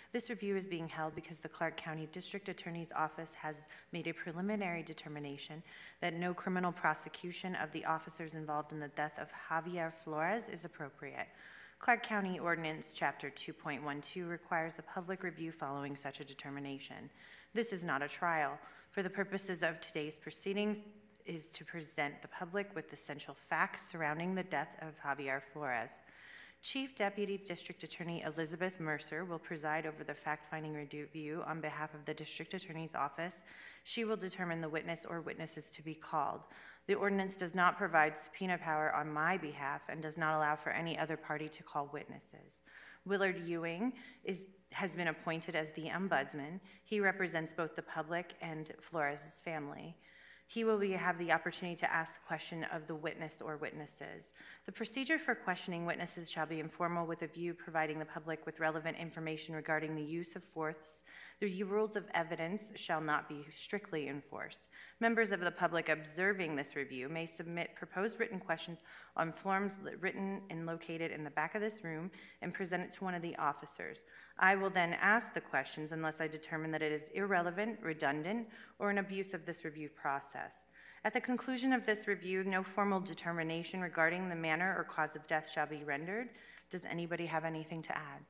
This review is being held because the Clark County District Attorney's Office has made a preliminary determination that no criminal prosecution of the officers involved in the death of Javier Flores is appropriate. Clark County Ordinance Chapter 2.12 requires a public review following such a determination. This is not a trial. For the purposes of today's proceedings, is to present the public with essential facts surrounding the death of Javier Flores. Chief Deputy District Attorney Elizabeth Mercer will preside over the fact-finding review on behalf of the District Attorney's Office. She will determine the witness or witnesses to be called. The ordinance does not provide subpoena power on my behalf and does not allow for any other party to call witnesses. Willard Ewing has been appointed as the ombudsman. He represents both the public and Flores' family. He will have the opportunity to ask a question of the witness or witnesses. The procedure for questioning witnesses shall be informal with a view providing the public with relevant information regarding the use of force. The rules of evidence shall not be strictly enforced. Members of the public observing this review may submit proposed written questions on forms written and located in the back of this room and present it to one of the officers. I will then ask the questions unless I determine that it is irrelevant, redundant, or an abuse of this review process. At the conclusion of this review, no formal determination regarding the manner or cause of death shall be rendered. Does anybody have anything to add?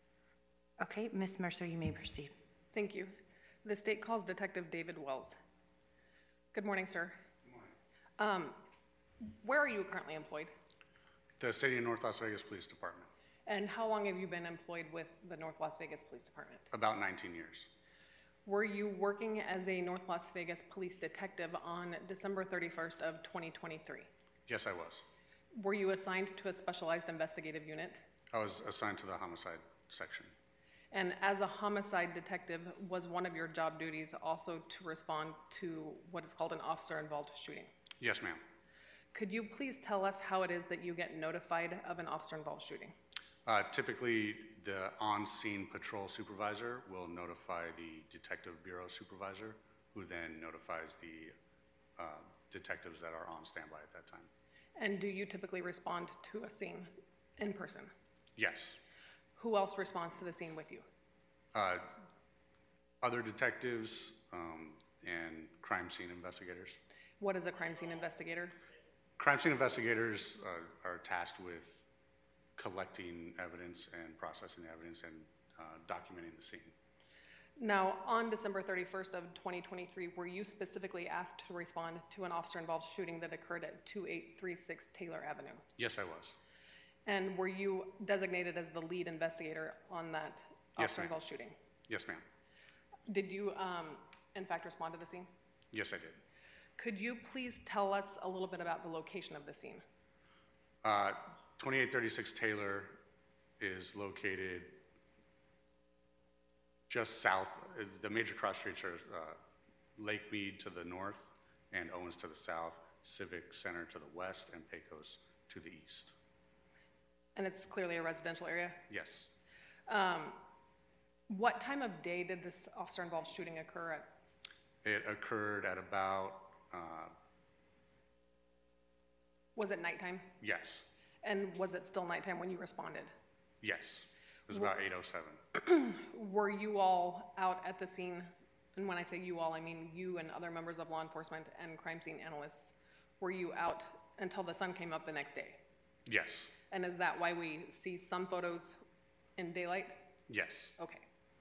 Okay, Ms. Mercer, you may proceed. Thank you. The state calls Detective David Wells. Good morning, sir. Good morning. Where are you currently employed? The City of North Las Vegas Police Department. And how long have you been employed with the North Las Vegas Police Department? About 19 years. Were you working as a North Las Vegas police detective on December 31st of 2023? Yes, I was. Were you assigned to a specialized investigative unit? I was assigned to the homicide section. And as a homicide detective, was one of your job duties also to respond to what is called an officer-involved shooting? Yes, ma'am. Could you please tell us how it is that you get notified of an officer-involved shooting? Typically, the on-scene patrol supervisor will notify the detective bureau supervisor, who then notifies the detectives that are on standby at that time. And do you typically respond to a scene in person? Yes. Who else responds to the scene with you? Other detectives and crime scene investigators. What is a crime scene investigator? Crime scene investigators are tasked with collecting evidence and processing the evidence and documenting the scene. Now, on December 31st of 2023, were you specifically asked to respond to an officer-involved shooting that occurred at 2836 Taylor Avenue? Yes, I was. And were you designated as the lead investigator on that officer-involved shooting? Yes, ma'am. Did you, in fact, respond to the scene? Yes, I did. Could you please tell us a little bit about the location of the scene? 2836 Taylor is located just south. The major cross streets are Lake Mead to the north and Owens to the south, Civic Center to the west, and Pecos to the east. And it's clearly a residential area? Yes. What time of day did this officer-involved shooting occur at? It occurred at about... Was it nighttime? Yes. And was it still nighttime when you responded? Yes. It was about 8:07. Were you all out at the scene? And when I say you all, I mean you and other members of law enforcement and crime scene analysts. Were you out until the sun came up the next day? Yes. And is that why we see some photos in daylight? Yes. Okay.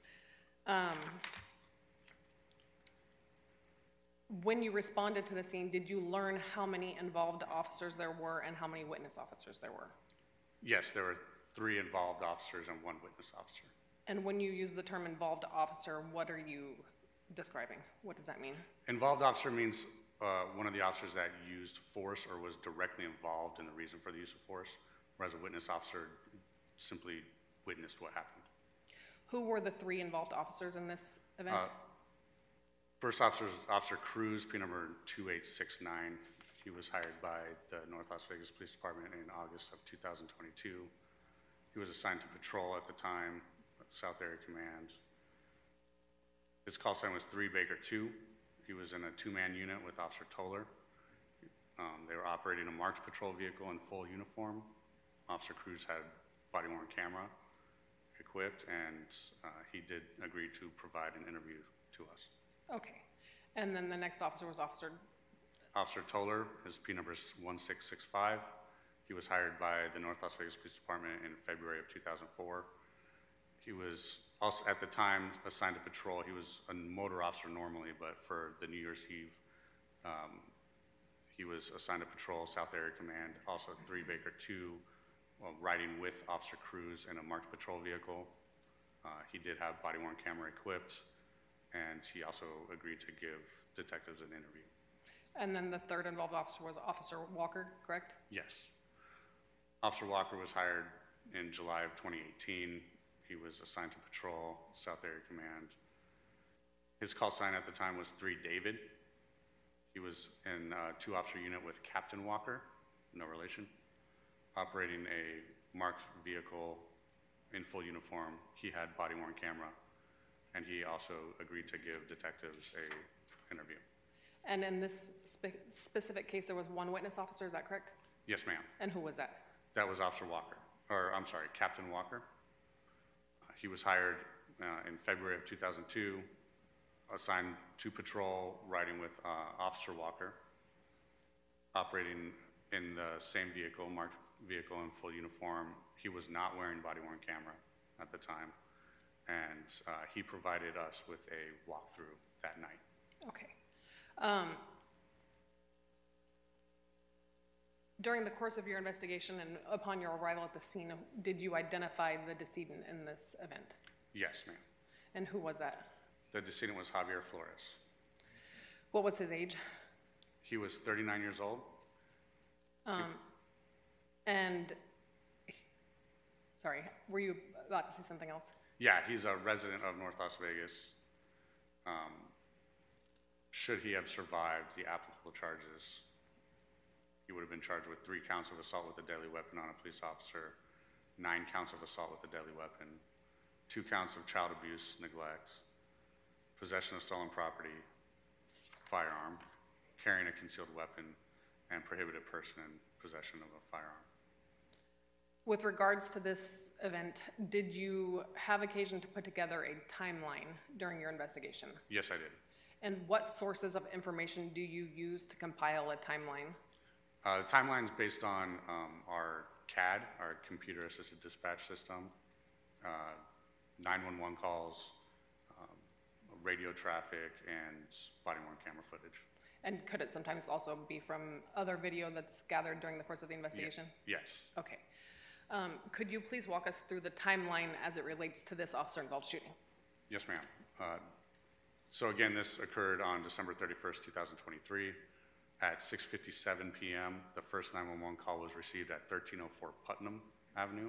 When you responded to the scene, did you learn how many involved officers there were and how many witness officers there were? Yes, there were 3 involved officers and 1 witness officer. And when you use the term involved officer, what are you describing? What does that mean? Involved officer means one of the officers that used force or was directly involved in the reason for the use of force, whereas a witness officer simply witnessed what happened. Who were the 3 involved officers in this event? First officer is Officer Cruz, P number 2869. He was hired by the North Las Vegas Police Department in August of 2022. He was assigned to patrol at the time, South Area Command. His call sign was 3 Baker 2. He was in a 2-man unit with Officer Toller. They were operating a march patrol vehicle in full uniform. Officer Cruz had body-worn camera equipped, and he did agree to provide an interview to us. Okay. And then the next officer was Officer Toller, his P number is 1665. He was hired by the North Las Vegas Police Department in February of 2004. He was also, at the time, assigned to patrol. He was a motor officer normally, but for the New Year's Eve, he was assigned to patrol South Area Command, also 3 Baker 2, riding with Officer Cruz in a marked patrol vehicle. He did have body-worn camera equipped, and he also agreed to give detectives an interview. And then the third involved officer was Officer Walker, correct? Yes. Officer Walker was hired in July of 2018. He was assigned to patrol South Area Command. His call sign at the time was 3 David. He was in a 2-officer unit with Captain Walker, no relation, operating a marked vehicle in full uniform. He had body-worn camera, and he also agreed to give detectives an interview. And in this specific case, there was 1 witness officer, is that correct? Yes, ma'am. And who was that? That was Officer Walker, or I'm sorry, Captain Walker. He was hired in February of 2002, assigned to patrol, riding with Officer Walker, operating in the same vehicle, marked vehicle in full uniform. He was not wearing body-worn camera at the time, and he provided us with a walkthrough that night. Okay. During the course of your investigation and upon your arrival at the scene, did you identify the decedent in this event? Yes, ma'am. And who was that? The decedent was Javier Flores. What was his age? He was 39 years old. And, sorry, were you about to say something else? Yeah, he's a resident of North Las Vegas. Should he have survived the applicable charges, he would have been charged with 3 counts of assault with a deadly weapon on a police officer, 9 counts of assault with a deadly weapon, 2 counts of child abuse, neglect, possession of stolen property, firearm, carrying a concealed weapon, and prohibited person in possession of a firearm. With regards to this event, did you have occasion to put together a timeline during your investigation? Yes, I did. And what sources of information do you use to compile a timeline? The timeline is based on our CAD, our Computer Assisted Dispatch System, 911 calls, radio traffic, and body-worn camera footage. And could it sometimes also be from other video that's gathered during the course of the investigation? Yes. Okay. Could you please walk us through the timeline as it relates to this officer-involved shooting? Yes, ma'am. So again, this occurred on December 31st, 2023. At 6:57 p.m., the first 911 call was received at 1304 Putnam Avenue.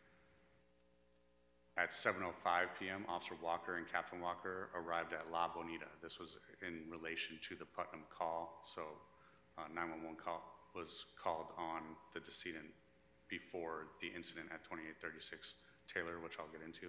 At 7:05 p.m., Officer Walker and Captain Walker arrived at La Bonita. This was in relation to the Putnam call, so 911 call was called on the decedent before the incident at 2836 Taylor, which I'll get into.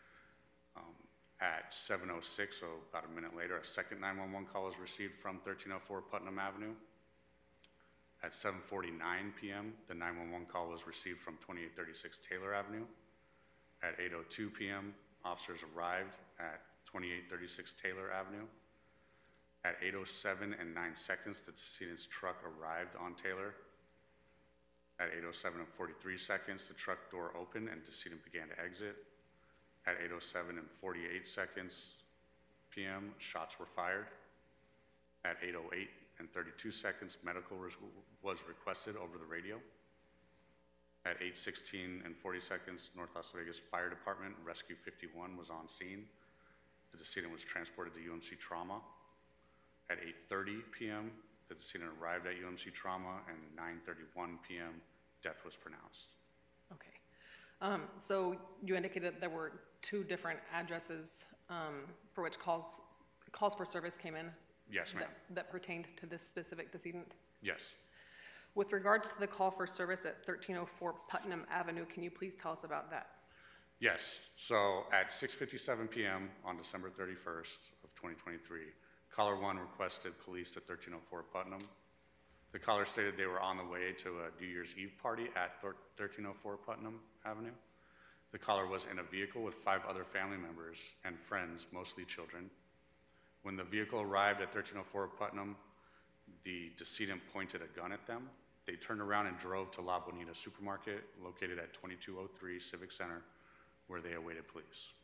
At 7:06, so about a minute later, a second 911 call was received from 1304 Putnam Avenue. At 7:49 p.m., the 911 call was received from 2836 Taylor Avenue. At 8:02 p.m., officers arrived at 2836 Taylor Avenue. At 8:07 and 9 seconds, the decedent's truck arrived on Taylor. At 8:07 and 43 seconds, the truck door opened and the decedent began to exit. At 8:07 and 48 seconds p.m., shots were fired. At 8:08 and 32 seconds, medical was requested over the radio. At 8:16 and 40 seconds, North Las Vegas Fire Department Rescue 51 was on scene. The decedent was transported to UMC Trauma. At 8:30 p.m., the decedent arrived at UMC Trauma, and 9:31 p.m., death was pronounced. Okay. So you indicated there were 2 different addresses for which calls for service came in? Yes, ma'am. That pertained to this specific decedent? Yes. With regards to the call for service at 1304 Putnam Avenue, can you please tell us about that? Yes. So at 6:57 p.m. on December 31st of 2023, caller 1 requested police to 1304 Putnam. The caller stated they were on the way to a New Year's Eve party at 1304 Putnam Avenue. The caller was in a vehicle with 5 other family members and friends, mostly children. When the vehicle arrived at 1304 Putnam, the decedent pointed a gun at them. They turned around and drove to La Bonita Supermarket, located at 2203 Civic Center, where they awaited police.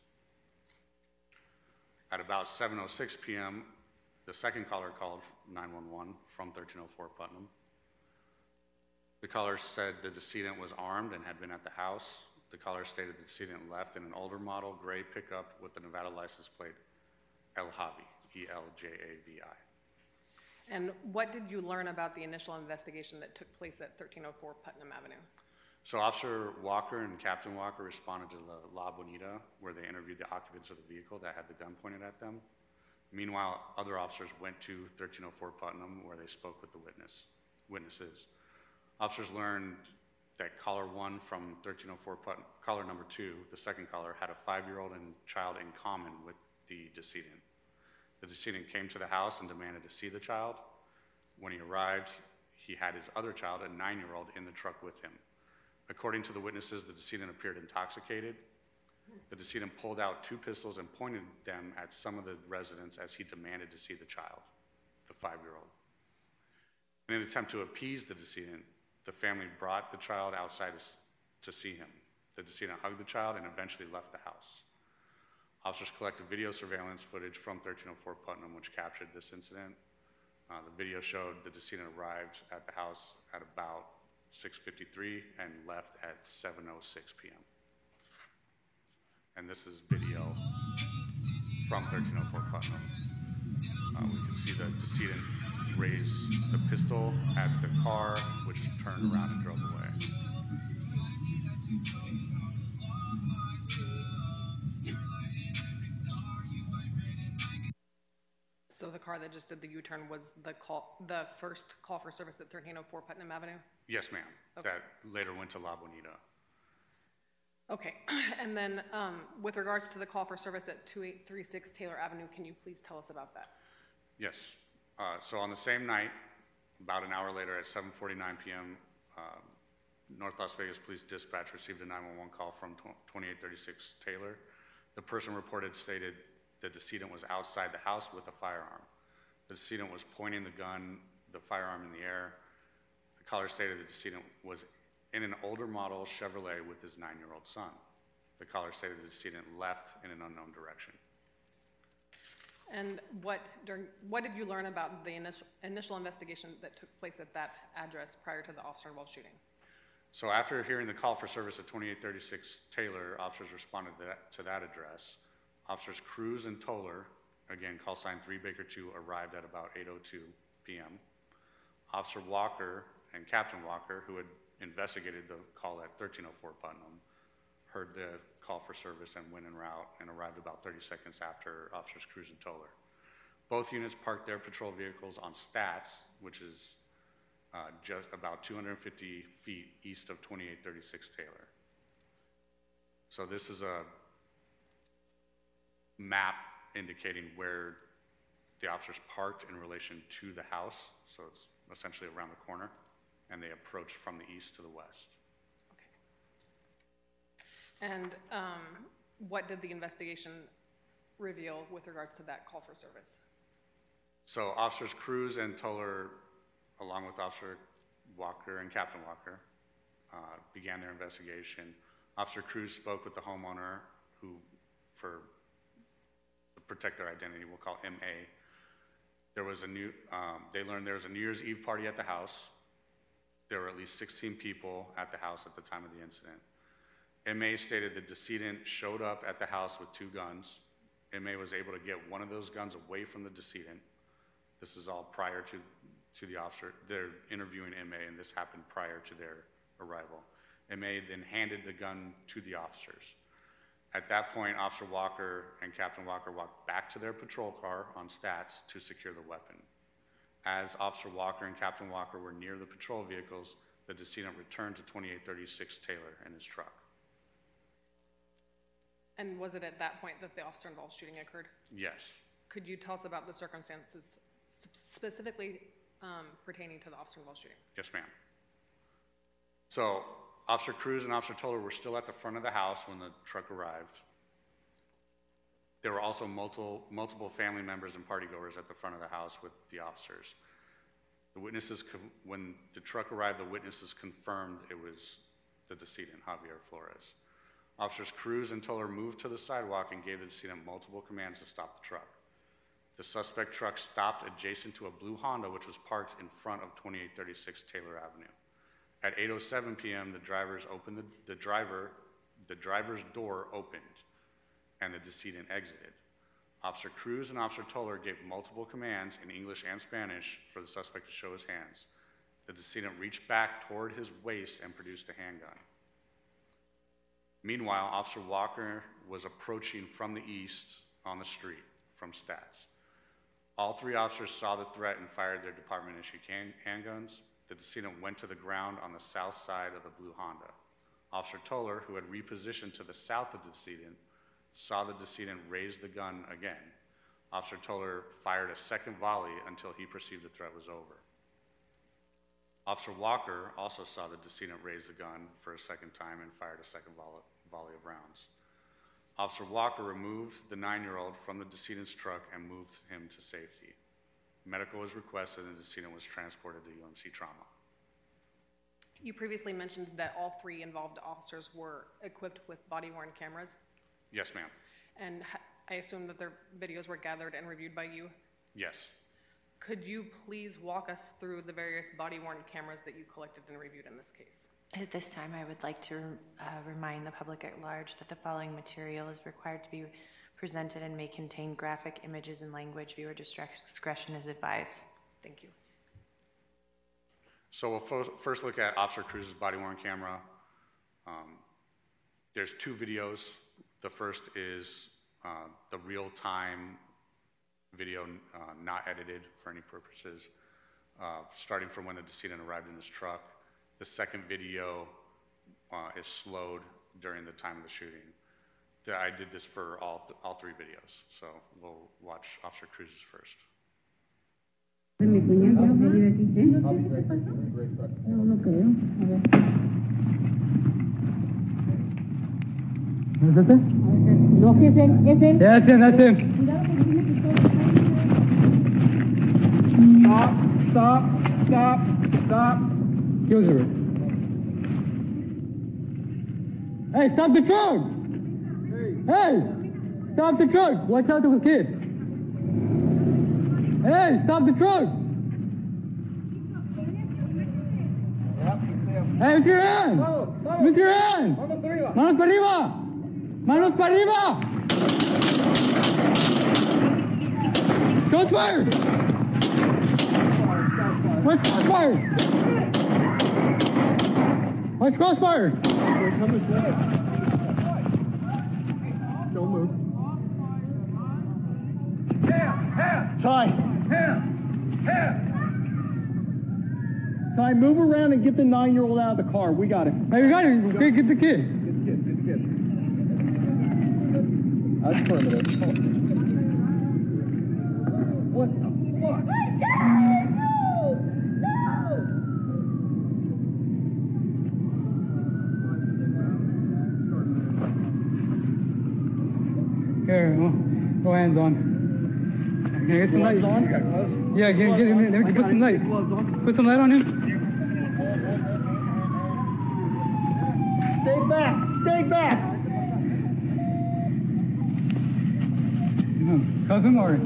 At about 7:06 p.m., the second caller called 911 from 1304 Putnam. The caller said the decedent was armed and had been at the house. The caller stated the decedent left in an older model gray pickup with the Nevada license plate El Javi, E-L-J-A-V-I. And what did you learn about the initial investigation that took place at 1304 Putnam Avenue? So Officer Walker and Captain Walker responded to the La Bonita, where they interviewed the occupants of the vehicle that had the gun pointed at them. Meanwhile, other officers went to 1304 Putnam, where they spoke with the witnesses. Officers learned that caller 1 from 1304 Putnam, caller number 2, the second caller, had a 5-year-old and child in common with the decedent. The decedent came to the house and demanded to see the child. When he arrived, he had his other child, a 9-year-old, in the truck with him. According to the witnesses, the decedent appeared intoxicated. The decedent pulled out 2 pistols and pointed them at some of the residents as he demanded to see the child, the 5-year-old. In an attempt to appease the decedent, the family brought the child outside to see him. The decedent hugged the child and eventually left the house. Officers collected video surveillance footage from 1304 Putnam, which captured this incident. The video showed the decedent arrived at the house at about 6:53 and left at 7:06 p.m. And this is video from 1304 Putnam. We can see the decedent raise the pistol at the car, which turned around and drove away. So the car that just did the U-turn was the first call for service at 1304 Putnam Avenue? Yes, ma'am. Okay. That later went to La Bonita. Okay, and then with regards to the call for service at 2836 Taylor Avenue, can you please tell us about that? Yes. So on the same night, about an hour later at 7:49 p.m., North Las Vegas Police Dispatch received a 911 call from 2836 Taylor. The person reported stated the decedent was outside the house with a firearm. The decedent was pointing the firearm in the air. The caller stated the decedent was in an older model Chevrolet with his 9-year-old son. The caller stated the decedent left in an unknown direction. And what did you learn about the initial investigation that took place at that address prior to the officer-involved shooting? So after hearing the call for service at 2836 Taylor, officers responded to that address. Officers Cruz and Toller, again call sign 3 Baker 2, arrived at about 8:02 p.m. Officer Walker and Captain Walker, who had investigated the call at 1304 Putnam, heard the call for service and went en route and arrived about 30 seconds after Officers Cruz and Toller. Both units parked their patrol vehicles on Stats, which is just about 250 feet east of 2836 Taylor. So this is a map indicating where the officers parked in relation to the house. So it's essentially around the corner, and they approached from the east to the west. And what did the investigation reveal with regards to that call for service? So Officers Cruz and Toller, along with Officer Walker and Captain Walker, began their investigation. Officer Cruz spoke with the homeowner, who, to protect their identity, we'll call M.A. They learned there was a New Year's Eve party at the house. There were at least 16 people at the house at the time of the incident. M.A. stated the decedent showed up at the house with 2 guns. M.A. was able to get one of those guns away from the decedent. This is all prior to the officer. They're interviewing M.A., and this happened prior to their arrival. M.A. then handed the gun to the officers. At that point, Officer Walker and Captain Walker walked back to their patrol car on Stats to secure the weapon. As Officer Walker and Captain Walker were near the patrol vehicles, the decedent returned to 2836 Taylor in his truck. And was it at that point that the officer-involved shooting occurred? Yes. Could you tell us about the circumstances specifically pertaining to the officer-involved shooting? Yes, ma'am. So Officer Cruz and Officer Toller were still at the front of the house when the truck arrived. There were also multiple family members and partygoers at the front of the house with the officers. When the truck arrived, the witnesses confirmed it was the decedent, Javier Flores. Officers Cruz and Toller moved to the sidewalk and gave the decedent multiple commands to stop the truck. The suspect truck stopped adjacent to a blue Honda, which was parked in front of 2836 Taylor Avenue. At 8:07 p.m., the driver's door opened, and the decedent exited. Officer Cruz and Officer Toller gave multiple commands in English and Spanish for the suspect to show his hands. The decedent reached back toward his waist and produced a handgun. Meanwhile, Officer Walker was approaching from the east on the street from Stats. All three officers saw the threat and fired their department-issued handguns. The decedent went to the ground on the south side of the blue Honda. Officer Toller, who had repositioned to the south of the decedent, saw the decedent raise the gun again. Officer Toller fired a second volley until he perceived the threat was over. Officer Walker also saw the decedent raise the gun for a second time and fired a second volley of rounds. Officer Walker removed the 9-year-old from the decedent's truck and moved him to safety. Medical was requested and the decedent was transported to UMC Trauma. You previously mentioned that all three involved officers were equipped with body-worn cameras, Yes, ma'am. and I assume that their videos were gathered and reviewed by you. Yes. Could you please walk us through the various body-worn cameras that you collected and reviewed in this case? At this time, I would like to remind the public at large that the following material is required to be presented and may contain graphic images and language. Viewer discretion is advised. Thank you. So we'll first look at Officer Cruz's body-worn camera. There's two videos. The first is the real-time video, not edited for any purposes, starting from when the decedent arrived in his truck. The second video is slowed during the time of the shooting. I did this for all three videos, so we'll watch Officer Cruz's first. De mi cuñado, que vive aquí. No, no creo. A ver. ¿Es este? No, que es él, es él. That's him, that's him. Cuidado que tiene pistola. Stop. Excuse her. Hey, stop the truck! Hey! Stop the truck! Watch out for the kid. Hey, stop the truck! Hey, with your hand! With your hand! Manos para arriba! Manos para arriba! Shots fired! What's crossfire? What's crossfire? Don't move. Ty, move around and get the 9-year-old out of the car. We got it. Hey, you got it. Okay, get the kid. Get the kid. That's primitive. What the fuck? Here, go hands on. Can I get some light? On? Yeah, get him in. Let me put some light. Put some light on him. Stay back. Stay back. Cuff him or?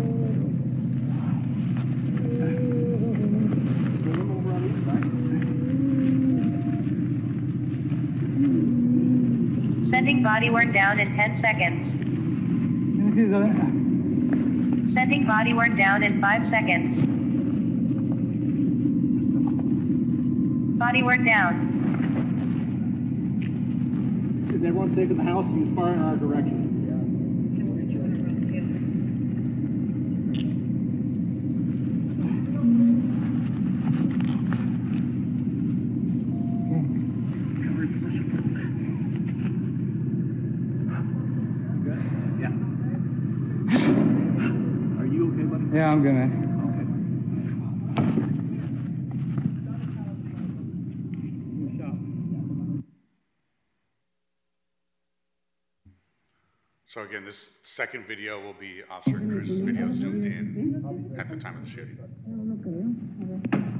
Sending body worn down in 10 seconds. Let me see the. Sending body worn down in 5 seconds. Body worn down. Is everyone safe in the house? You fire in our direction. Yeah, I'm good, man. So again, this second video will be Officer Cruz's video zoomed in at the time of the shooting. No creo. A ver.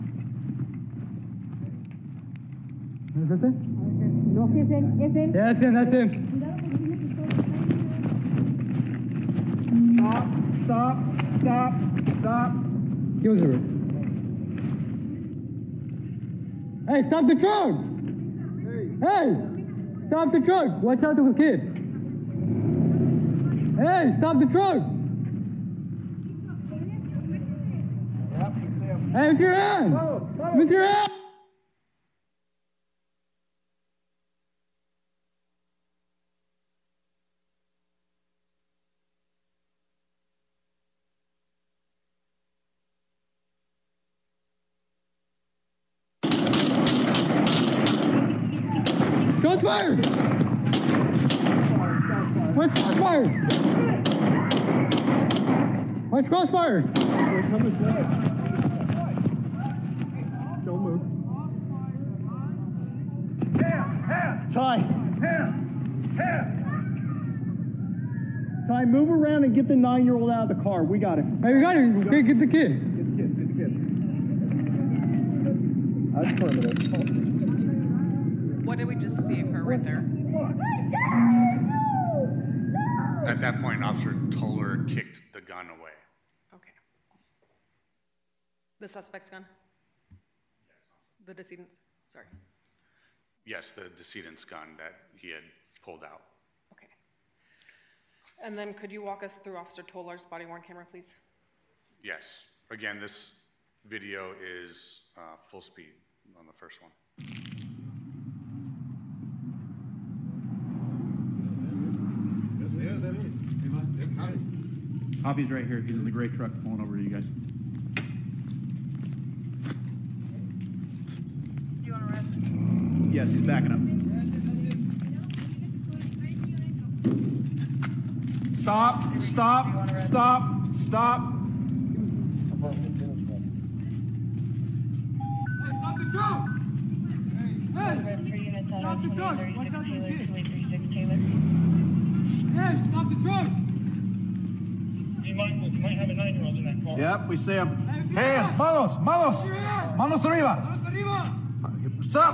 ¿Es ese? No, si es él, es él. Yeah, that's him, that's him. Cuidado porque tiene pistola. Stop. Kills her. Hey, stop the truck! Hey! Stop the truck! Watch out for the kid. Hey, stop the truck! Hey, with your hand! With your hand! Shots fired! Where's crossfire? Where's crossfire? Don't move. Ty, move around and get the 9-year-old out of the car. We got it. Hey, we got it. Get the kid. That's primitive. What did we just see occur right there? At that point, Officer Toller kicked the gun away. Okay. The suspect's gun? The decedent's? Sorry. Yes, the decedent's gun that he had pulled out. Okay. And then could you walk us through Officer Toller's body-worn camera, please? Yes. Again, this video is full speed on the first one. Copy's right here. He's in the gray truck pulling over to you guys. Yes, he's backing up. Stop. Stop the truck! Hey! Stop the truck! Watch out for the kid! Hey, stop the truck! You might have a 9-year-old in that car. Yep, we see him. Hey, Manos! Manos arriba! Stop!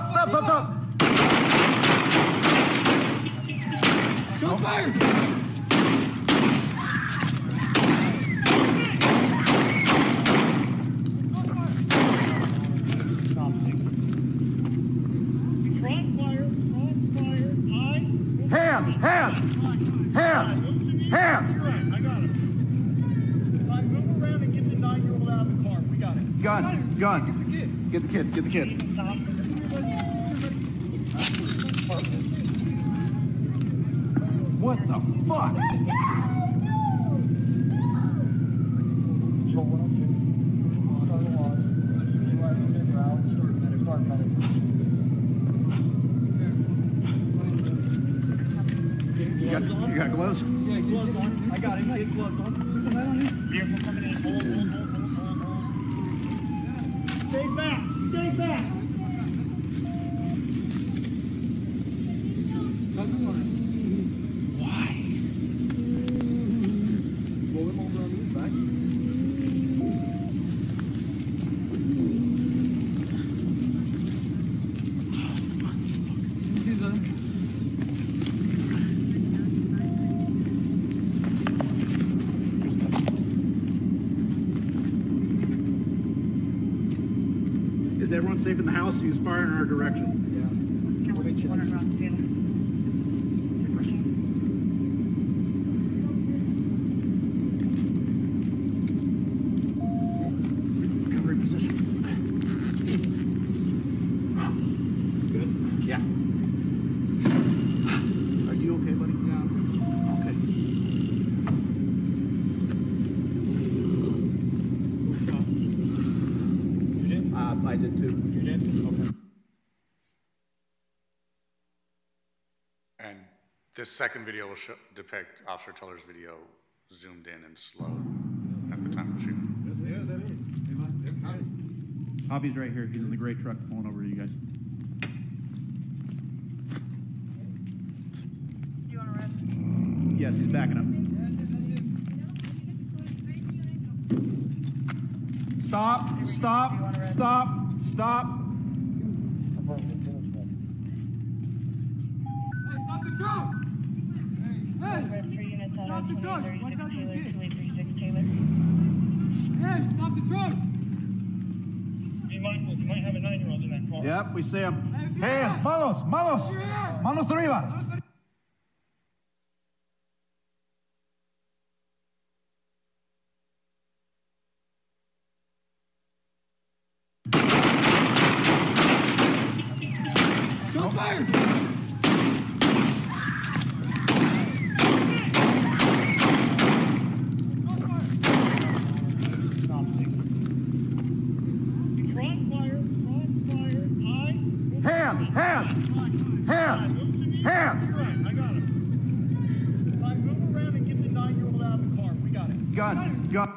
Shots fired! Hands! I got him. Ty, move around and get the 9-year-old out of the car. We got it. Gun! Get the kid. What the fuck? You got gloves? Yeah, gloves on. I got him. Get gloves on. Vehicle coming in. Hold. Stay back. Why? Roll him over on his back. Is everyone safe in the house? He was firing in our direction. Recovery position. Good? Yeah. Are you okay, buddy? Yeah. Okay. I did too. You did? Okay. And this second video will depict Officer Toller's video zoomed in and slowed at the time of the shooting. Copy's right here. He's in the gray truck pulling over to you guys. Do you want to rest? Yes, he's backing up. Stop, stop, stop, stop. Stop the truck! Hey! Stop the truck! Watch out for the kid! Hey, stop the truck! Be mindful, you might have a 9-year-old in that car. Yep, we see him. Hey, manos, manos, manos arriba. Shots fired! Crossfire, aye. Hands, hands, hands, hands. Right, I got him. Ty, move around and get the 9-year-old out of the car. We got it. Gun, gun.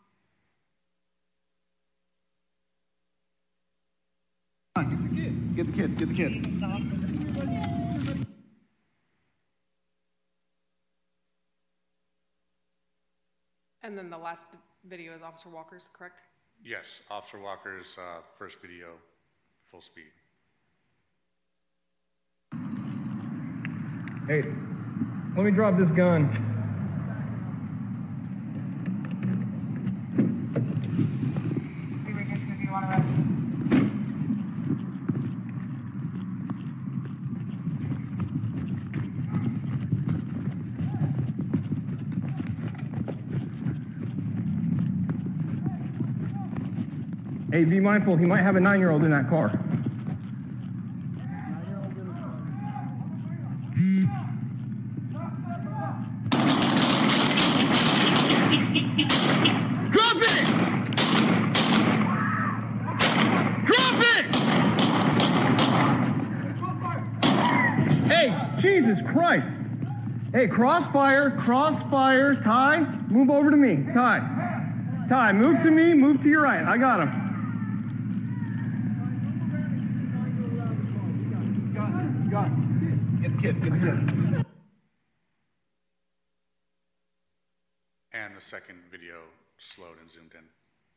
Get the kid, get the kid. And then the last video is Officer Walker's, correct? Yes, Officer Walker's first video, full speed. Hey, let me drop this gun. Hey, be mindful, he might have a 9-year-old in that car. Drop it! Drop it! Hey, Jesus Christ! Hey, crossfire, crossfire, Ty, move over to me, Ty. Ty, move to me, move to your right, I got him. Get the kid, get the kid. And the second video slowed and zoomed in.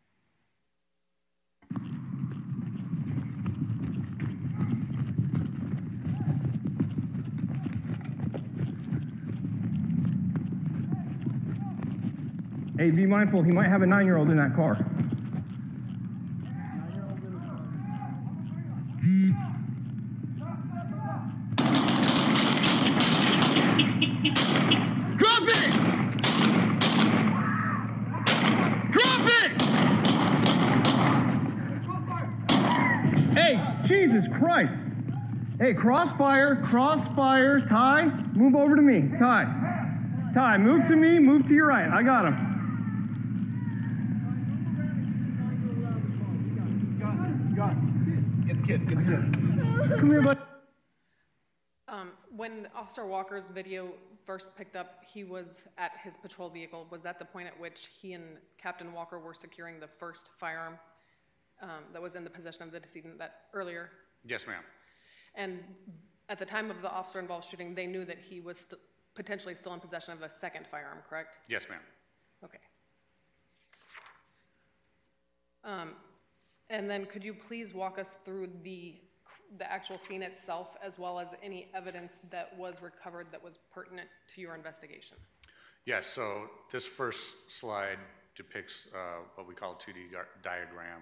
Hey, be mindful, he might have a 9-year-old in that car. Drop it! Drop it! Hey, Jesus Christ! Hey, crossfire, crossfire, Ty, move over to me, Ty. Ty, move to me, move to your right, I got him. Get the kid, get the kid. Come here, bud. When Officer Walker's video first picked up, he was at his patrol vehicle. Was that the point at which he and Captain Walker were securing the first firearm that was in the possession of the decedent that earlier? Yes, ma'am. And at the time of the officer-involved shooting, they knew that he was potentially still in possession of a second firearm, correct? Yes, ma'am. Okay. And then could you please walk us through the actual scene itself, as well as any evidence that was recovered that was pertinent to your investigation? Yes, so this first slide depicts what we call a 2D diagram.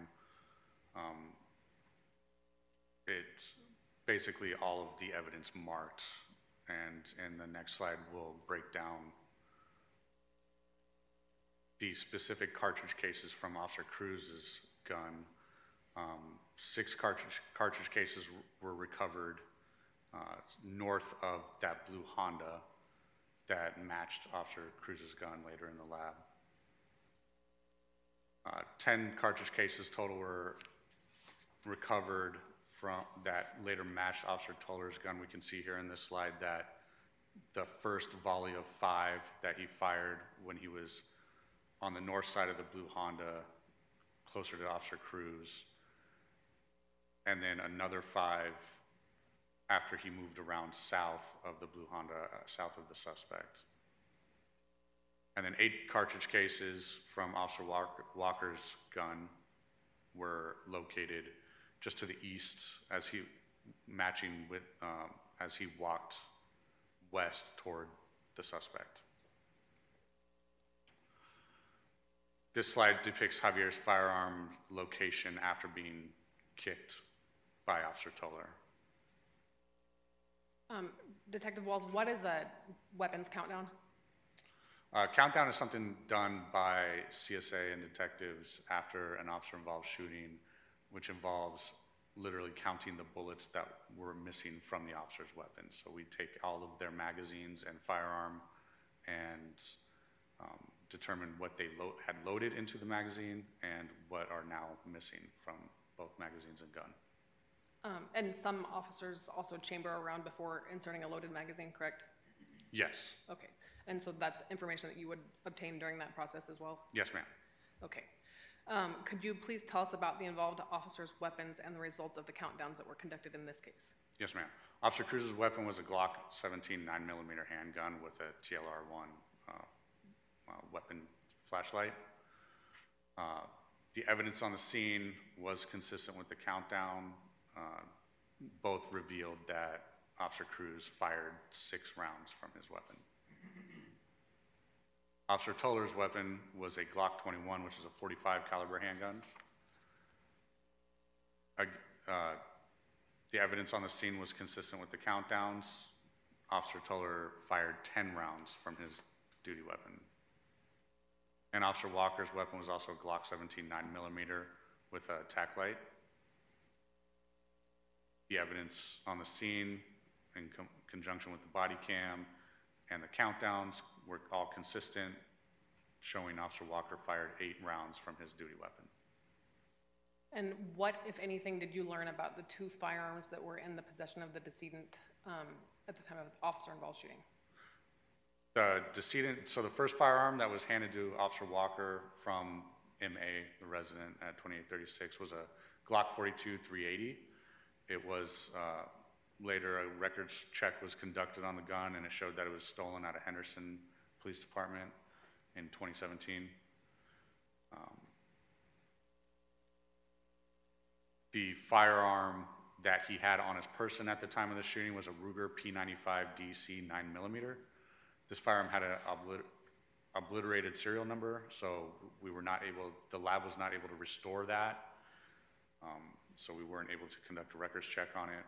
It's basically all of the evidence marked, and in the next slide we'll break down the specific cartridge cases from Officer Cruz's gun. 6 cartridge cases were recovered north of that blue Honda that matched Officer Cruz's gun later in the lab. 10 cartridge cases total were recovered from that later matched Officer Toller's gun. We can see here in this slide that the first volley of 5 that he fired when he was on the north side of the blue Honda, closer to Officer Cruz, and then another 5 after he moved around south of the blue Honda, south of the suspect. And then 8 cartridge cases from Officer Walker's gun were located just to the east as he as he walked west toward the suspect. This slide depicts Javier's firearm location after being kicked by Officer Toller. Detective Walls, what is a weapons countdown? Countdown is something done by CSA and detectives after an officer-involved shooting, which involves literally counting the bullets that were missing from the officer's weapon. So we take all of their magazines and firearm and determine what they had loaded into the magazine and what are now missing from both magazines and gun. And some officers also chamber around before inserting a loaded magazine, correct? Yes. Okay. And so that's information that you would obtain during that process as well? Yes, ma'am. Okay. Could you please tell us about the involved officers' weapons and the results of the countdowns that were conducted in this case? Yes, ma'am. Officer Cruz's weapon was a Glock 17 9mm handgun with a TLR-1 weapon flashlight. The evidence on the scene was consistent with the countdown. Both revealed that Officer Cruz fired 6 rounds from his weapon. Officer Toller's weapon was a Glock 21, which is a .45 caliber handgun. The evidence on the scene was consistent with the countdowns. Officer Toller fired 10 rounds from his duty weapon. And Officer Walker's weapon was also a Glock 17 9mm with a tack light. The evidence on the scene in conjunction with the body cam and the countdowns were all consistent, showing Officer Walker fired 8 rounds from his duty weapon. And what, if anything, did you learn about the 2 firearms that were in the possession of the decedent at the time of the officer-involved shooting? The decedent, so the first firearm that was handed to Officer Walker from MA, the resident at 2836, was a Glock 42 380. It was later a records check was conducted on the gun, and it showed that it was stolen out of Henderson Police Department in 2017. The firearm that he had on his person at the time of the shooting was a Ruger P95 DC 9mm. This firearm had an obliterated serial number, so the lab was not able to restore that. So we weren't able to conduct a records check on it.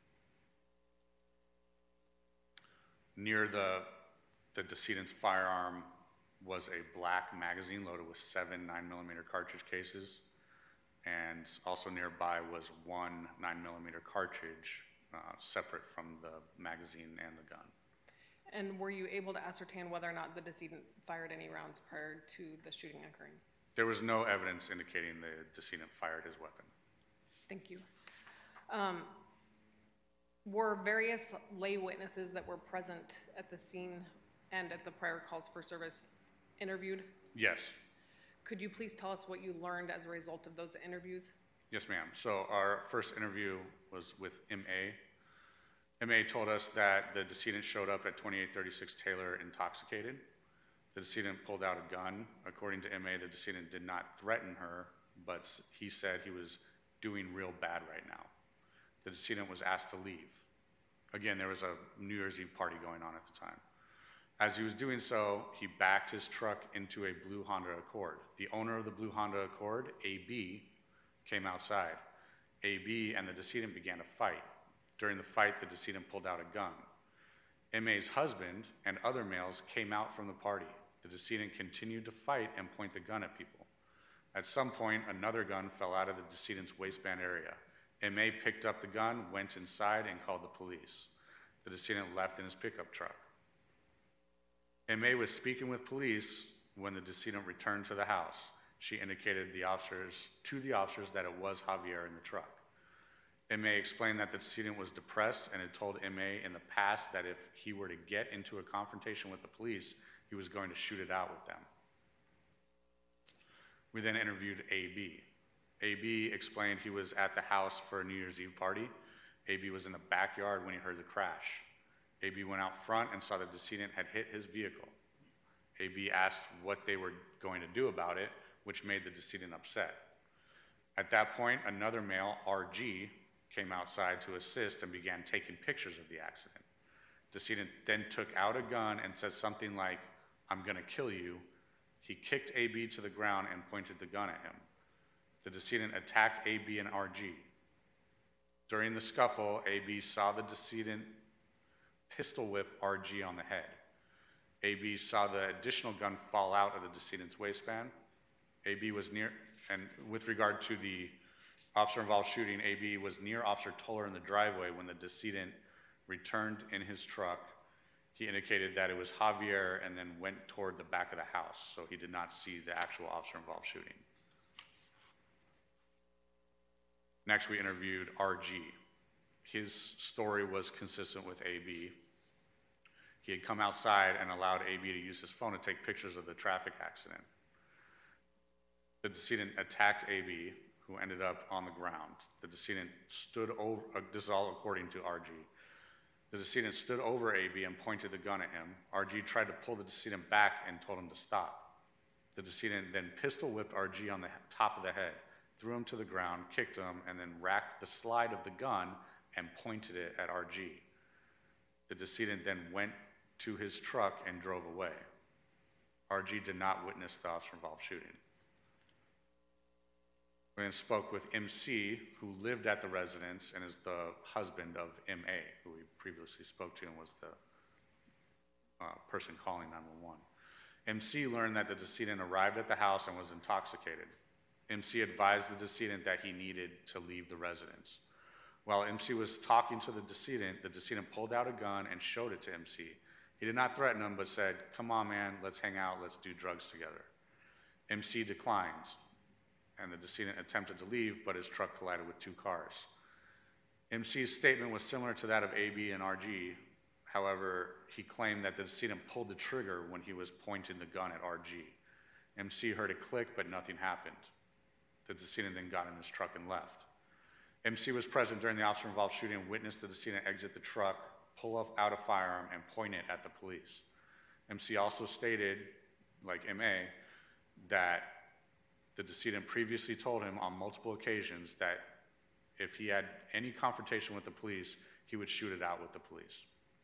Near the decedent's firearm was a black magazine loaded with 7 9mm cartridge cases, and also nearby was 1 9mm cartridge separate from the magazine and the gun. And were you able to ascertain whether or not the decedent fired any rounds prior to the shooting occurring? There was no evidence indicating the decedent fired his weapon. Thank you. Were various lay witnesses that were present at the scene and at the prior calls for service interviewed? Yes. Could you please tell us what you learned as a result of those interviews? Yes, ma'am. So our first interview was with MA. MA told us that the decedent showed up at 2836 Taylor intoxicated. The decedent pulled out a gun. According to MA, the decedent did not threaten her, but he said he was doing real bad right now. The decedent was asked to leave. Again, there was a New Year's Eve party going on at the time. As he was doing so, he backed his truck into a blue Honda Accord. The owner of the blue Honda Accord, AB, came outside. AB and the decedent began to fight. During the fight, the decedent pulled out a gun. MA's husband and other males came out from the party. The decedent continued to fight and point the gun at people. At some point, another gun fell out of the decedent's waistband area. MA picked up the gun, went inside, and called the police. The decedent left in his pickup truck. MA was speaking with police when the decedent returned to the house. She indicated to the officers that it was Javier in the truck. MA explained that the decedent was depressed and had told MA in the past that if he were to get into a confrontation with the police, he was going to shoot it out with them. We then interviewed AB. AB explained he was at the house for a New Year's Eve party. AB was in the backyard when he heard the crash. AB went out front and saw the decedent had hit his vehicle. AB asked what they were going to do about it, which made the decedent upset. At that point, another male, RG, came outside to assist and began taking pictures of the accident. Decedent then took out a gun and said something like, "I'm gonna kill you." He kicked AB to the ground and pointed the gun at him. The decedent attacked AB and RG. During the scuffle, AB saw the decedent pistol whip RG on the head. AB saw the additional gun fall out of the decedent's waistband. AB was near, and with regard to the officer-involved shooting, AB was near Officer Toller in the driveway when the decedent returned in his truck. He indicated that it was Javier and then went toward the back of the house, so he did not see the actual officer-involved shooting. Next, we interviewed RG. His story was consistent with AB. He had come outside and allowed AB to use his phone to take pictures of the traffic accident. The decedent attacked AB, who ended up on the ground. The decedent stood over, this is all according to RG. The decedent stood over AB and pointed the gun at him. RG tried to pull the decedent back and told him to stop. The decedent then pistol whipped RG on the top of the head, threw him to the ground, kicked him, and then racked the slide of the gun and pointed it at RG. The decedent then went to his truck and drove away. RG did not witness the officer-involved shooting. We then spoke with MC, who lived at the residence and is the husband of MA, who we previously spoke to and was the person calling 911. MC learned that the decedent arrived at the house and was intoxicated. MC advised the decedent that he needed to leave the residence. While MC was talking to the decedent pulled out a gun and showed it to MC. He did not threaten him, but said, "Come on, man, let's hang out, let's do drugs together." MC declined, and the decedent attempted to leave, but his truck collided with two cars. MC's statement was similar to that of AB and RG. However, he claimed that the decedent pulled the trigger when he was pointing the gun at RG. MC heard it click, but nothing happened. The decedent then got in his truck and left. MC was present during the officer-involved shooting and witnessed the decedent exit the truck, pull out a firearm, and point it at the police. MC also stated, like MA, that the decedent previously told him on multiple occasions that if he had any confrontation with the police, he would shoot it out with the police.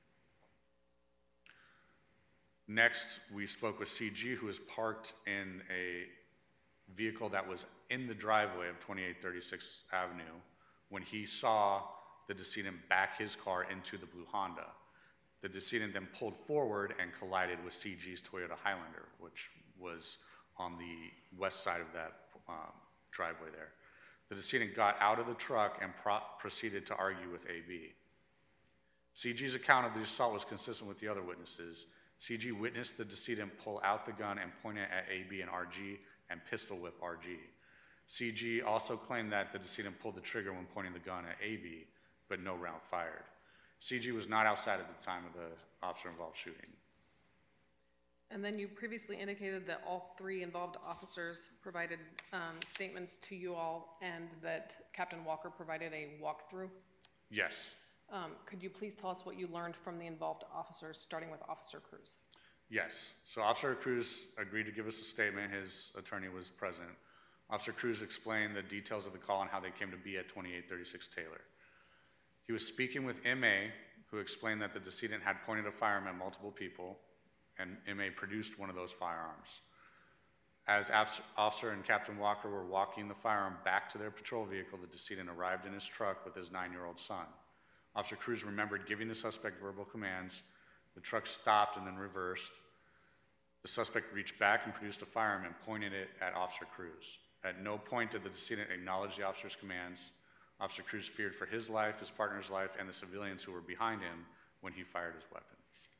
Next, we spoke with CG, who was parked in a vehicle that was in the driveway of 2836 Avenue when he saw the decedent back his car into the blue Honda. The decedent then pulled forward and collided with CG's Toyota Highlander, which was on the west side of that driveway there. The decedent got out of the truck and proceeded to argue with AB. CG's account of the assault was consistent with the other witnesses. CG witnessed the decedent pull out the gun and point it at AB and RG and pistol whip RG. CG also claimed that the decedent pulled the trigger when pointing the gun at AB, but no round fired. CG was not outside at the time of the officer-involved shooting. And then you previously indicated that all three involved officers provided statements to you all and that Captain Walker provided a walkthrough. Yes. Could you please tell us what you learned from the involved officers, starting with Officer Cruz? Yes. So Officer Cruz agreed to give us a statement. His attorney was present. Officer Cruz explained the details of the call and how they came to be at 2836 Taylor. He was speaking with MA, who explained that the decedent had pointed a firearm at multiple people, and MA produced one of those firearms. As Officer and Captain Walker were walking the firearm back to their patrol vehicle, the decedent arrived in his truck with his 9-year-old son. Officer Cruz remembered giving the suspect verbal commands. The truck stopped and then reversed. The suspect reached back and produced a firearm and pointed it at Officer Cruz. At no point did the decedent acknowledge the officer's commands. Officer Cruz feared for his life, his partner's life, and the civilians who were behind him when he fired his weapon.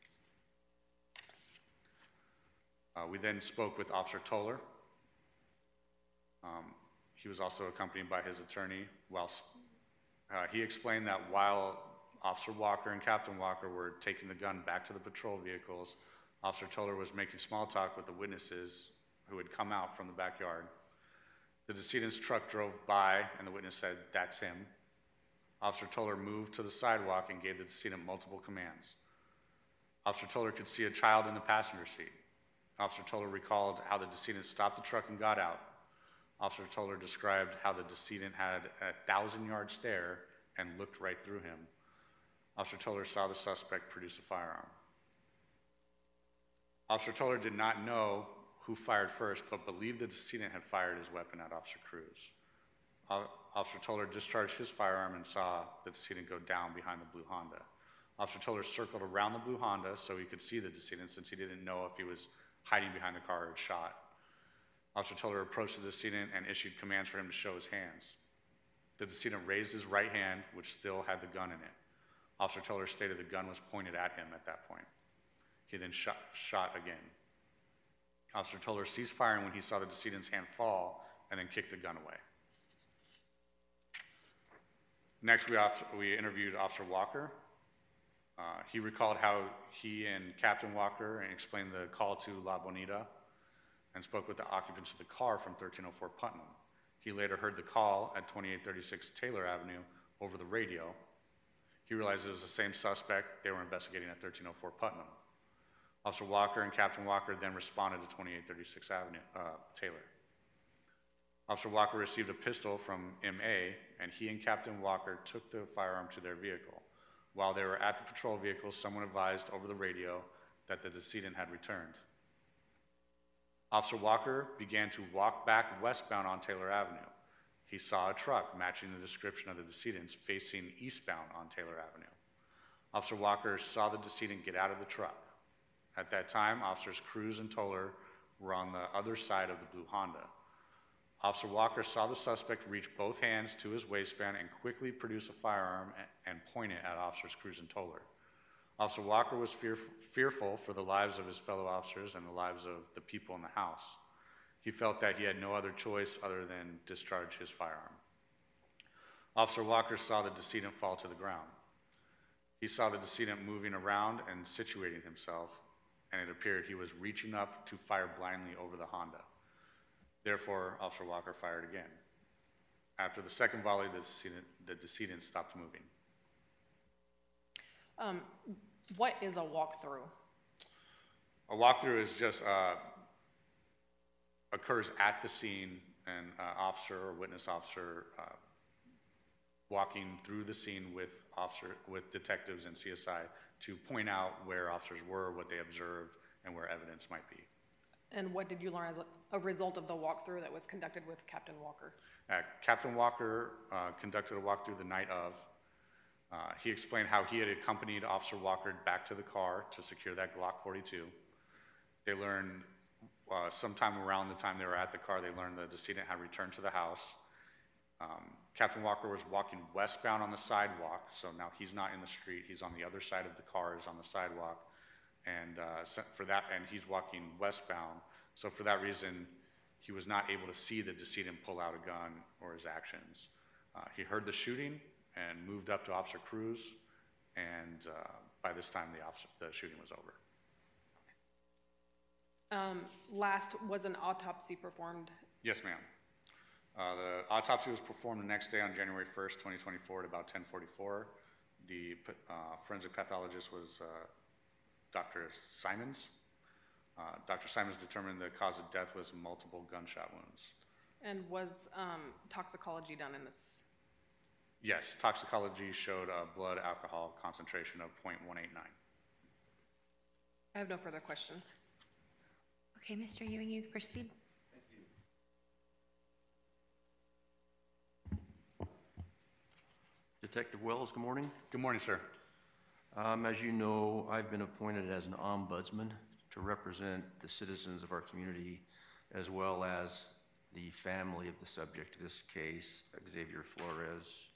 We then spoke with Officer Toller. He was also accompanied by his attorney. He explained that while Officer Walker and Captain Walker were taking the gun back to the patrol vehicles, Officer Toller was making small talk with the witnesses who had come out from the backyard. The decedent's truck drove by, and the witness said, "That's him." Officer Toller moved to the sidewalk and gave the decedent multiple commands. Officer Toller could see a child in the passenger seat. Officer Toller recalled how the decedent stopped the truck and got out. Officer Toller described how the decedent had a 1,000-yard stare and looked right through him. Officer Toller saw the suspect produce a firearm. Officer Toller did not know who fired first, but believed the decedent had fired his weapon at Officer Cruz. Officer Toller discharged his firearm and saw the decedent go down behind the blue Honda. Officer Toller circled around the blue Honda so he could see the decedent, since he didn't know if he was hiding behind the car or had shot. Officer Toller approached the decedent and issued commands for him to show his hands. The decedent raised his right hand, which still had the gun in it. Officer Toller stated the gun was pointed at him at that point. He then shot again. Officer Toller ceased firing when he saw the decedent's hand fall and then kicked the gun away. Next, we interviewed Officer Walker. He recalled how he and Captain Walker explained the call to La Bonita and spoke with the occupants of the car from 1304 Putnam. He later heard the call at 2836 Taylor Avenue over the radio. He realized it was the same suspect they were investigating at 1304 Putnam. Officer Walker and Captain Walker then responded to 2836 Taylor. Officer Walker received a pistol from M.A., and he and Captain Walker took the firearm to their vehicle. While they were at the patrol vehicle, someone advised over the radio that the decedent had returned. Officer Walker began to walk back westbound on Taylor Avenue. He saw a truck matching the description of the decedent's facing eastbound on Taylor Avenue. Officer Walker saw the decedent get out of the truck. At that time, Officers Cruz and Toller were on the other side of the blue Honda. Officer Walker saw the suspect reach both hands to his waistband and quickly produce a firearm and point it at Officers Cruz and Toller. Officer Walker was fearful for the lives of his fellow officers and the lives of the people in the house. He felt that he had no other choice other than discharge his firearm. Officer Walker saw the decedent fall to the ground. He saw the decedent moving around and situating himself, and it appeared he was reaching up to fire blindly over the Honda. Therefore, Officer Walker fired again. After the second volley, the decedent stopped moving. What is a walkthrough? A walkthrough is just occurs at the scene, and officer or witness officer walking through the scene with detectives and CSI to point out where officers were, what they observed, and where evidence might be. And what did you learn as a result of the walkthrough that was conducted with Captain Walker? Captain Walker conducted a walkthrough the night of. He explained how he had accompanied Officer Walker back to the car to secure that Glock 42. They learned sometime around the time they were at the car, they learned the decedent had returned to the house. Captain Walker was walking westbound on the sidewalk, so now he's not in the street. He's on the other side of the car, is on the sidewalk, and he's walking westbound. So for that reason, he was not able to see the decedent pull out a gun or his actions. He heard the shooting and moved up to Officer Cruz, and by this time the shooting was over. Last, was an autopsy performed? Yes, ma'am. The autopsy was performed the next day on January 1st, 2024 at about 10:44. The forensic pathologist was Dr. Simons. Dr. Simons determined the cause of death was multiple gunshot wounds. And was toxicology done in this? Yes, toxicology showed a blood alcohol concentration of 0.189. I have no further questions. Okay, Mr. Ewing, you proceed. Thank you. Detective Wells, good morning. Good morning, sir. As you know, I've been appointed as an ombudsman to represent the citizens of our community as well as the family of the subject of this case, Xavier Flores,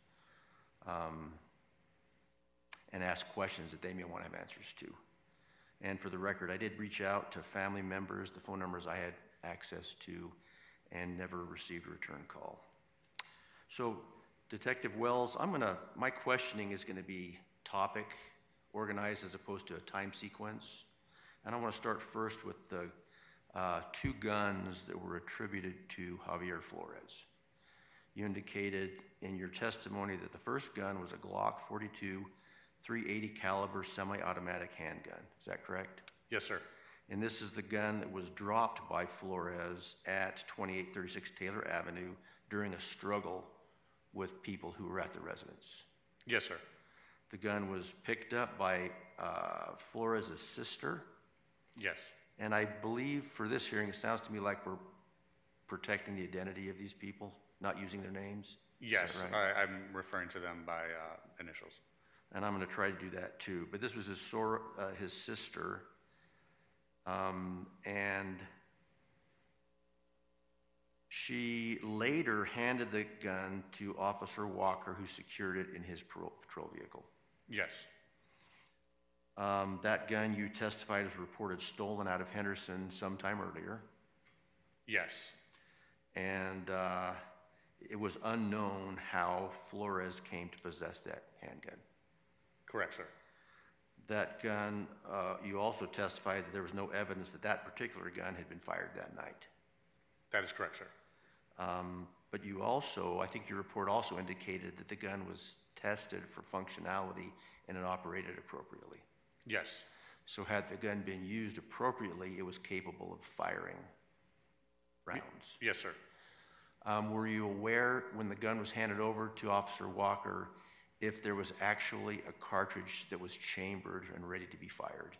and ask questions that they may want to have answers to. And for the record, I did reach out to family members, the phone numbers I had access to, and never received a return call. So, Detective Wells, my questioning is going to be topic organized as opposed to a time sequence. And I want to start first with the two guns that were attributed to Javier Flores. You indicated in your testimony that the first gun was a Glock 42 .380 caliber semi-automatic handgun. Is that correct? Yes, sir. And this is the gun that was dropped by Flores at 2836 Taylor Avenue during a struggle with people who were at the residence. Yes, sir. The gun was picked up by Flores' sister. Yes. And I believe for this hearing, it sounds to me like we're protecting the identity of these people, not using their names. Yes, Is that right? I'm referring to them by initials. And I'm going to try to do that too. But this was his sister, and she later handed the gun to Officer Walker, who secured it in his patrol vehicle. Yes. That gun you testified was reported stolen out of Henderson sometime earlier. Yes. And it was unknown how Flores came to possess that handgun. Correct, sir. That gun, you also testified that there was no evidence that that particular gun had been fired that night. That is correct, sir. But you also, I think your report also indicated that the gun was tested for functionality and it operated appropriately. Yes. So had the gun been used appropriately, it was capable of firing rounds. Yes, sir. Were you aware when the gun was handed over to Officer Walker if there was actually a cartridge that was chambered and ready to be fired?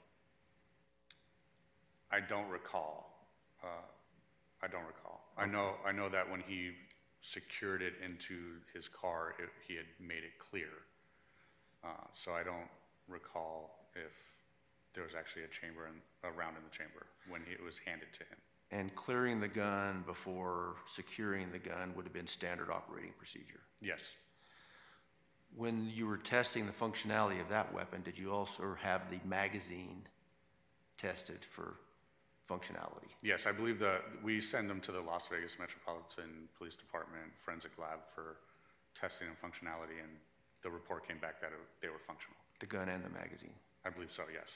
I don't recall. I don't recall. Okay. I know that when he secured it into his car, he had made it clear. So I don't recall if there was actually a round in the chamber when it was handed to him. And clearing the gun before securing the gun would have been standard operating procedure? Yes. When you were testing the functionality of that weapon, did you also have the magazine tested for functionality? Yes, I believe we send them to the Las Vegas Metropolitan Police Department Forensic Lab for testing and functionality, and the report came back that they were functional. The gun and the magazine? I believe so, yes.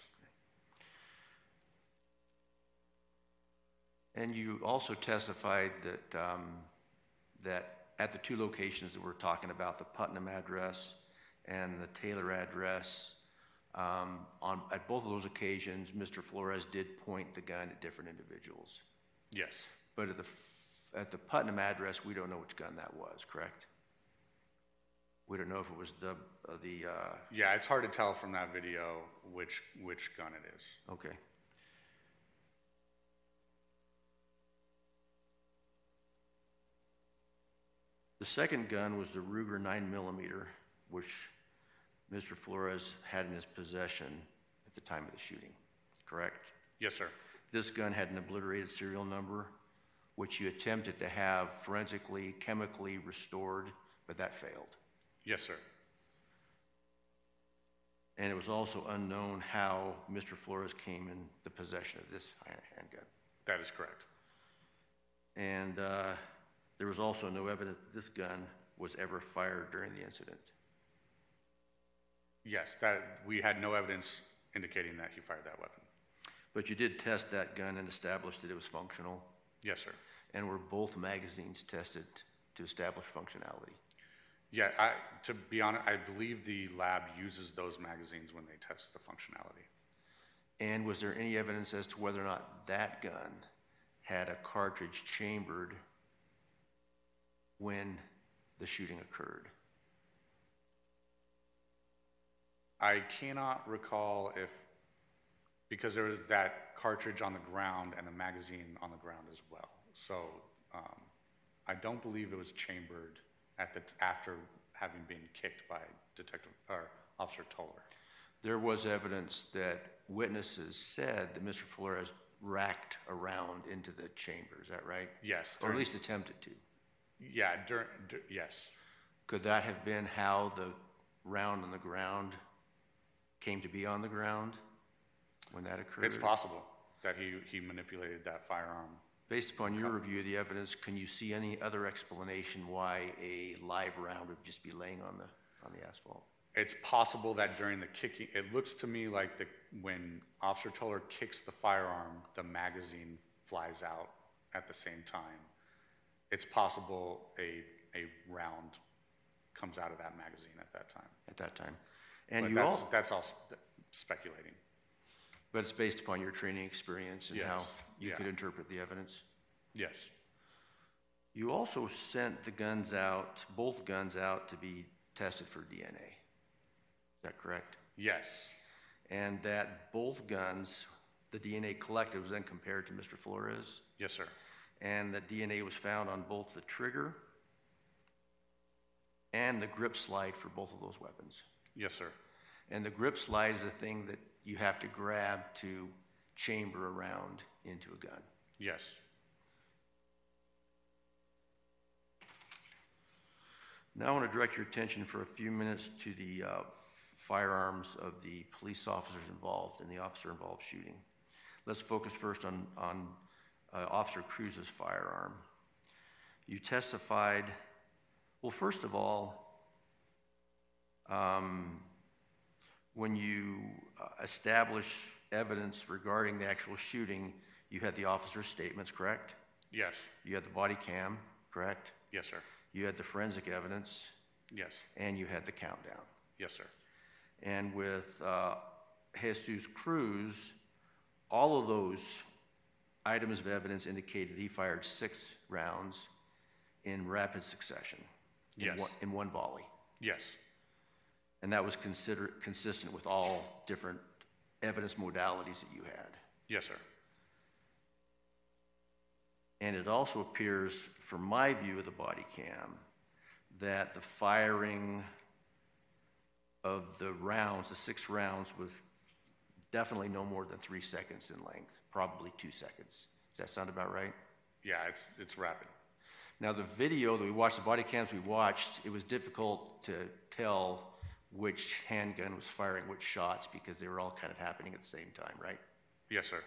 And you also testified that that at the two locations that we're talking about, the Putnam address and the Taylor address, at both of those occasions, Mr. Flores did point the gun at different individuals. Yes. But at the Putnam address, we don't know which gun that was, correct? We don't know if it was the Yeah, it's hard to tell from that video which gun it is. Okay. The second gun was the Ruger 9mm, which Mr. Flores had in his possession at the time of the shooting, correct? Yes, sir. This gun had an obliterated serial number, which you attempted to have forensically, chemically restored, but that failed. Yes, sir. And it was also unknown how Mr. Flores came in the possession of this handgun. That is correct. And there was also no evidence that this gun was ever fired during the incident. Yes, we had no evidence indicating that he fired that weapon. But you did test that gun and establish that it was functional? Yes, sir. And were both magazines tested to establish functionality? Yeah, to be honest, I believe the lab uses those magazines when they test the functionality. And was there any evidence as to whether or not that gun had a cartridge chambered when the shooting occurred? I cannot recall because there was that cartridge on the ground and a magazine on the ground as well. So I don't believe it was chambered after having been kicked by Officer Toller. There was evidence that witnesses said that Mr. Flores racked around into the chamber, is that right? Yes. Or at least attempted to? Yeah, yes. Could that have been how the round on the ground came to be on the ground when that occurred? It's possible that he manipulated that firearm. Based upon your review of the evidence, can you see any other explanation why a live round would just be laying on the asphalt? It's possible that during the kicking, it looks to me like when Officer Toller kicks the firearm, the magazine flies out at the same time. It's possible a round comes out of that magazine at that time. At that time. And but you that's all speculating. But it's based upon your training experience and how Yes. you Yeah. could interpret the evidence. Yes. You also sent the guns out, both guns out, to be tested for DNA. Is that correct? Yes. And that both guns, the DNA collected was then compared to Mr. Flores, Yes, sir. and that DNA was found on both the trigger and the grip slide for both of those weapons. Yes, sir. And the grip slide is the thing that you have to grab to chamber around into a gun. Yes. Now I want to direct your attention for a few minutes to the firearms of the police officers involved in the officer-involved shooting. Let's focus first on Officer Cruz's firearm. You testified, well, first of all, when you establish evidence regarding the actual shooting, you had the officer's statements, correct? Yes. You had the body cam, correct? Yes, sir. You had the forensic evidence, Yes. and you had the countdown. Yes, sir. And with Jesus Cruz, all of those items of evidence indicated he fired 6 rounds in rapid succession, Yes. in one volley. Yes. And that was consistent with all different evidence modalities that you had. Yes, sir. And it also appears, from my view of the body cam, that the firing of the rounds, the 6 rounds, was definitely no more than 3 seconds in length, probably 2 seconds. Does that sound about right? Yeah, it's rapid. Now, the video that we watched, the body cams we watched, it was difficult to tell which handgun was firing which shots because they were all kind of happening at the same time, right? Yes, sir.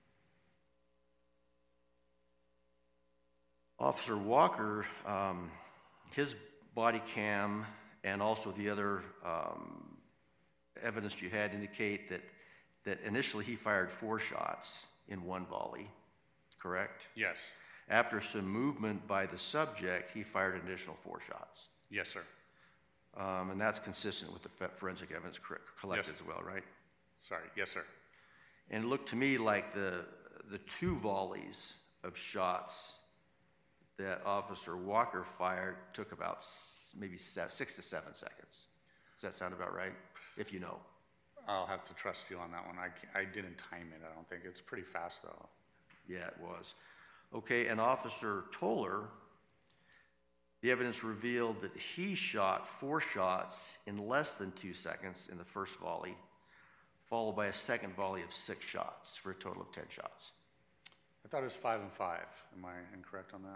Officer Walker, his body cam and also the other evidence you had indicate that initially he fired 4 shots in one volley, correct? Yes. After some movement by the subject, he fired an additional 4 shots. Yes, sir. And that's consistent with the forensic evidence collected Yes. as well, right? Sorry. Yes, sir. And it looked to me like the 2 volleys of shots that Officer Walker fired took about maybe 6 to 7 seconds. Does that sound about right? If you know. I'll have to trust you on that one. I didn't time it, I don't think. It's pretty fast, though. Yeah, it was. Okay, and Officer Toller, the evidence revealed that he shot 4 shots in less than 2 seconds in the first volley, followed by a second volley of 6 shots for a total of 10 shots. I thought it was 5 and 5. Am I incorrect on that?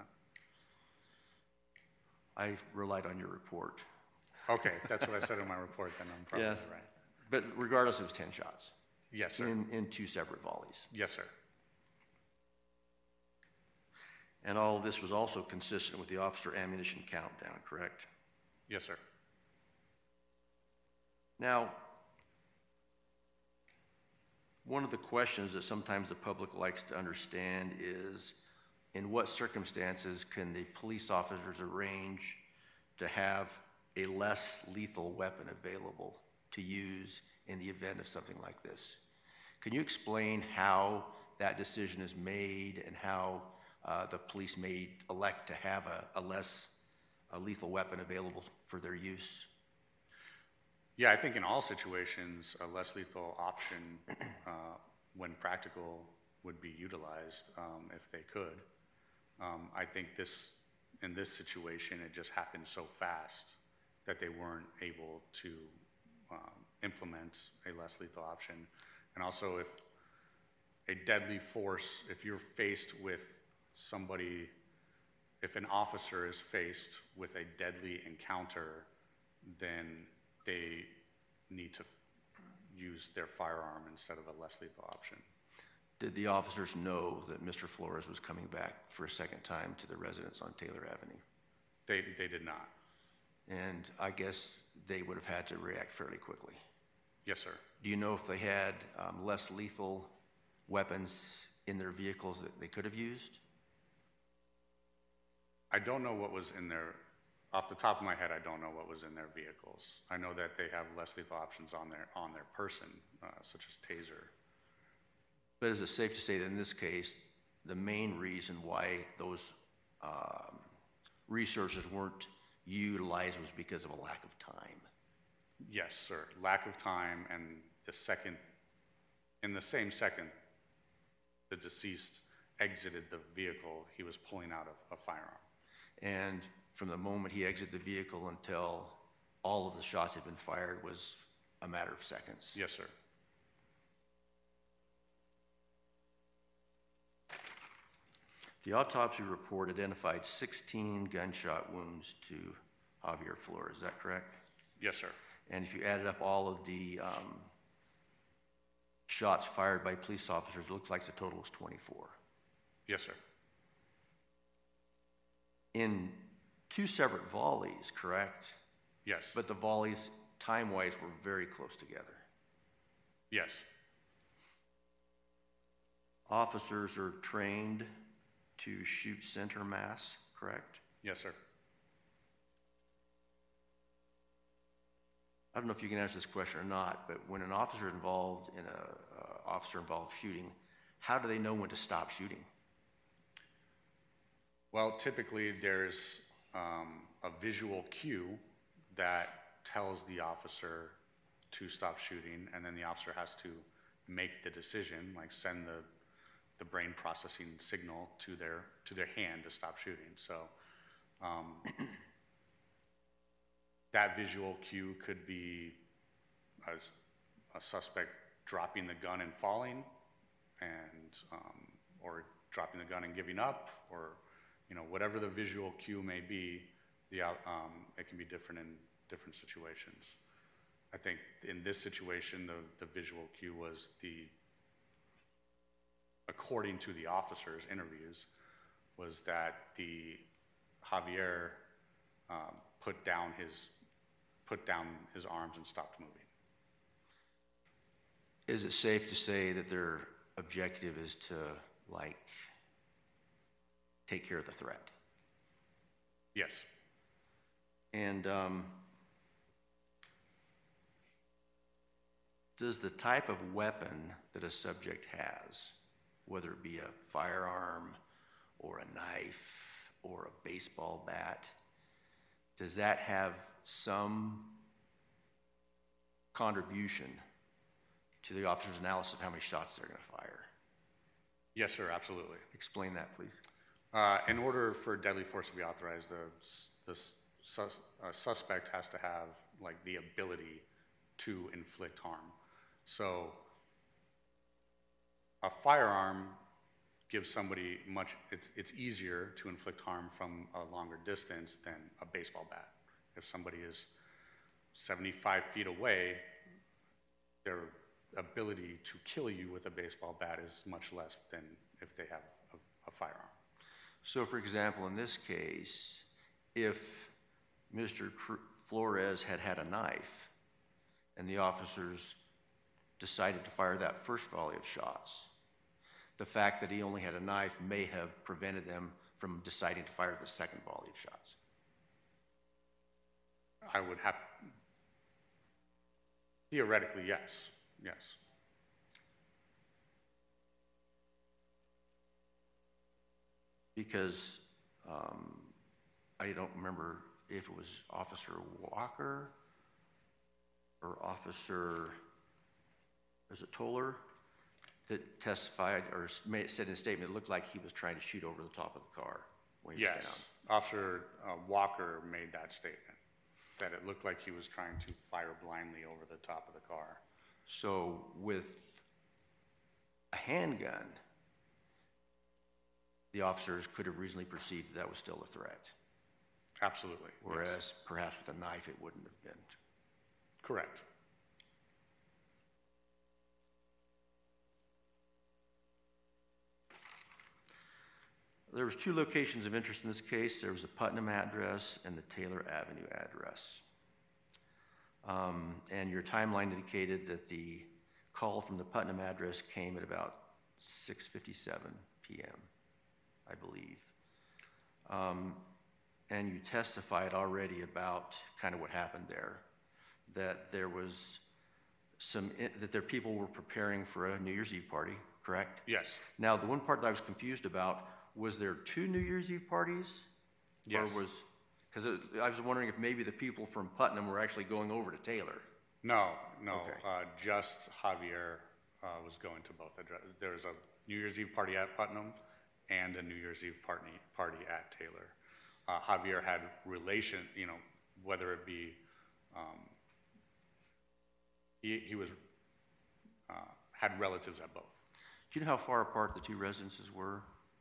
I relied on your report. Okay, if that's what I said in my report, then I'm probably Yes. right. But regardless, it was 10 shots Yes, sir. in 2 separate volleys. Yes, sir. And all of this was also consistent with the officer ammunition countdown, correct? Yes, sir. Now, one of the questions that sometimes the public likes to understand is, in what circumstances can the police officers arrange to have a less lethal weapon available to use in the event of something like this? Can you explain how that decision is made and how the police may elect to have a less lethal weapon available for their use? Yeah, I think in all situations, a less lethal option, when practical, would be utilized if they could. I think in this situation, it just happened so fast that they weren't able to implement a less lethal option. And also, if a deadly force, if you're faced with somebody, if an officer is faced with a deadly encounter, then they need to use their firearm instead of a less lethal option. Did the officers know that Mr. Flores was coming back for a second time to the residence on Taylor Avenue? They did not. And I guess they would have had to react fairly quickly. Yes, sir. Do you know if they had less lethal weapons in their vehicles that they could have used? I don't know what was in their, off the top of my head, I don't know what was in their vehicles. I know that they have less lethal options on their person, such as taser. But is it safe to say that in this case, the main reason why those resources weren't utilized was because of a lack of time? Yes, sir. Lack of time, and in the same second the deceased exited the vehicle, he was pulling out a firearm. And from the moment he exited the vehicle until all of the shots had been fired was a matter of seconds? Yes, sir. The autopsy report identified 16 gunshot wounds to Javier Flores. Is that correct? Yes, sir. And if you added up all of the shots fired by police officers, it looks like the total was 24. Yes, sir. In 2 separate volleys, correct? Yes. But the volleys, time-wise, were very close together. Yes. Officers are trained to shoot center mass, correct? Yes, sir. I don't know if you can answer this question or not, but when an officer is involved in a officer-involved shooting, how do they know when to stop shooting? Well, typically there's a visual cue that tells the officer to stop shooting, and then the officer has to make the decision, like send the brain processing signal to their hand to stop shooting. So that visual cue could be a suspect dropping the gun and falling, and or dropping the gun and giving up, or whatever the visual cue may be. It can be different in different situations. I think in this situation, the visual cue was according to the officers' interviews, was that the Javier put down his arms and stopped moving. Is it safe to say that their objective is to, take care of the threat? Yes. And does the type of weapon that a subject has, whether it be a firearm or a knife or a baseball bat, does that have some contribution to the officer's analysis of how many shots they're going to fire? Yes, sir, absolutely. Explain that, please. In order for deadly force to be authorized, the suspect has to have the ability to inflict harm. So a firearm gives somebody it's easier to inflict harm from a longer distance than a baseball bat. If somebody is 75 feet away, their ability to kill you with a baseball bat is much less than if they have a firearm. So, for example, in this case, if Mr. Flores had a knife and the officers decided to fire that first volley of shots, the fact that he only had a knife may have prevented them from deciding to fire the second volley of shots. I would have, theoretically, yes. Because I don't remember if it was Officer Walker or Officer, was it Toller, that testified or said in a statement it looked like he was trying to shoot over the top of the car when he was down. Officer Walker made that statement, that it looked like he was trying to fire blindly over the top of the car. So with a handgun, the officers could have reasonably perceived that was still a threat. Absolutely. Whereas perhaps with a knife it wouldn't have been. Correct. There was 2 locations of interest in this case. There was the Putnam address and the Taylor Avenue address. And your timeline indicated that the call from the Putnam address came at about 6:57 p.m., I believe. And you testified already about kind of what happened there, that there was that their people were preparing for a New Year's Eve party, correct? Yes. Now, the one part that I was confused about, was there 2 New Year's Eve parties? Yes. Or because I was wondering if maybe the people from Putnam were actually going over to Taylor. No, Okay. just Javier was going to both. There was a New Year's Eve party at Putnam and a New Year's Eve party at Taylor. Javier had relation, whether it be, he was, had relatives at both. Do you know how far apart the 2 residences were?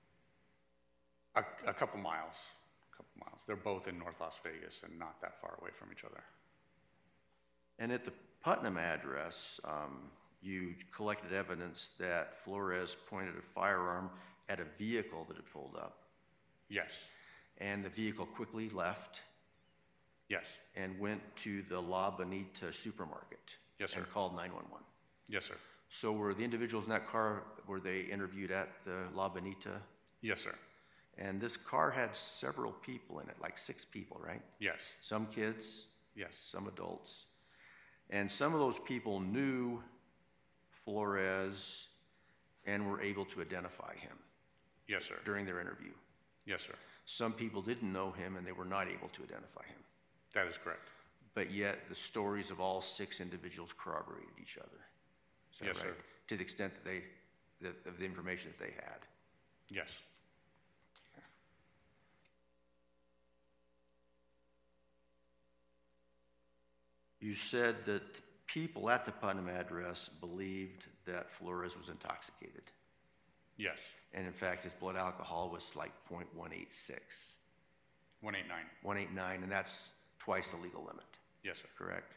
A couple miles. They're both in North Las Vegas and not that far away from each other. And at the Putnam address, you collected evidence that Flores pointed a firearm at a vehicle that had pulled up. Yes. And the vehicle quickly left. Yes. And went to the La Bonita supermarket. Yes, sir. And called 911. Yes, sir. So were the individuals in that car, were they interviewed at the La Bonita? Yes, sir. And this car had several people in it, like 6 people, right? Yes. Some kids. Yes. Some adults. And some of those people knew Flores and were able to identify him. Yes, sir. During their interview. Yes, sir. Some people didn't know him and they were not able to identify him. That is correct. But yet the stories of all 6 individuals corroborated each other. Is that Yes, right? sir. To the extent that of the information that they had. Yes. You said that people at the Putnam address believed that Flores was intoxicated. Yes. And in fact, his blood alcohol was like 0.186. 189. 189, and that's twice the legal limit. Yes, sir. Correct.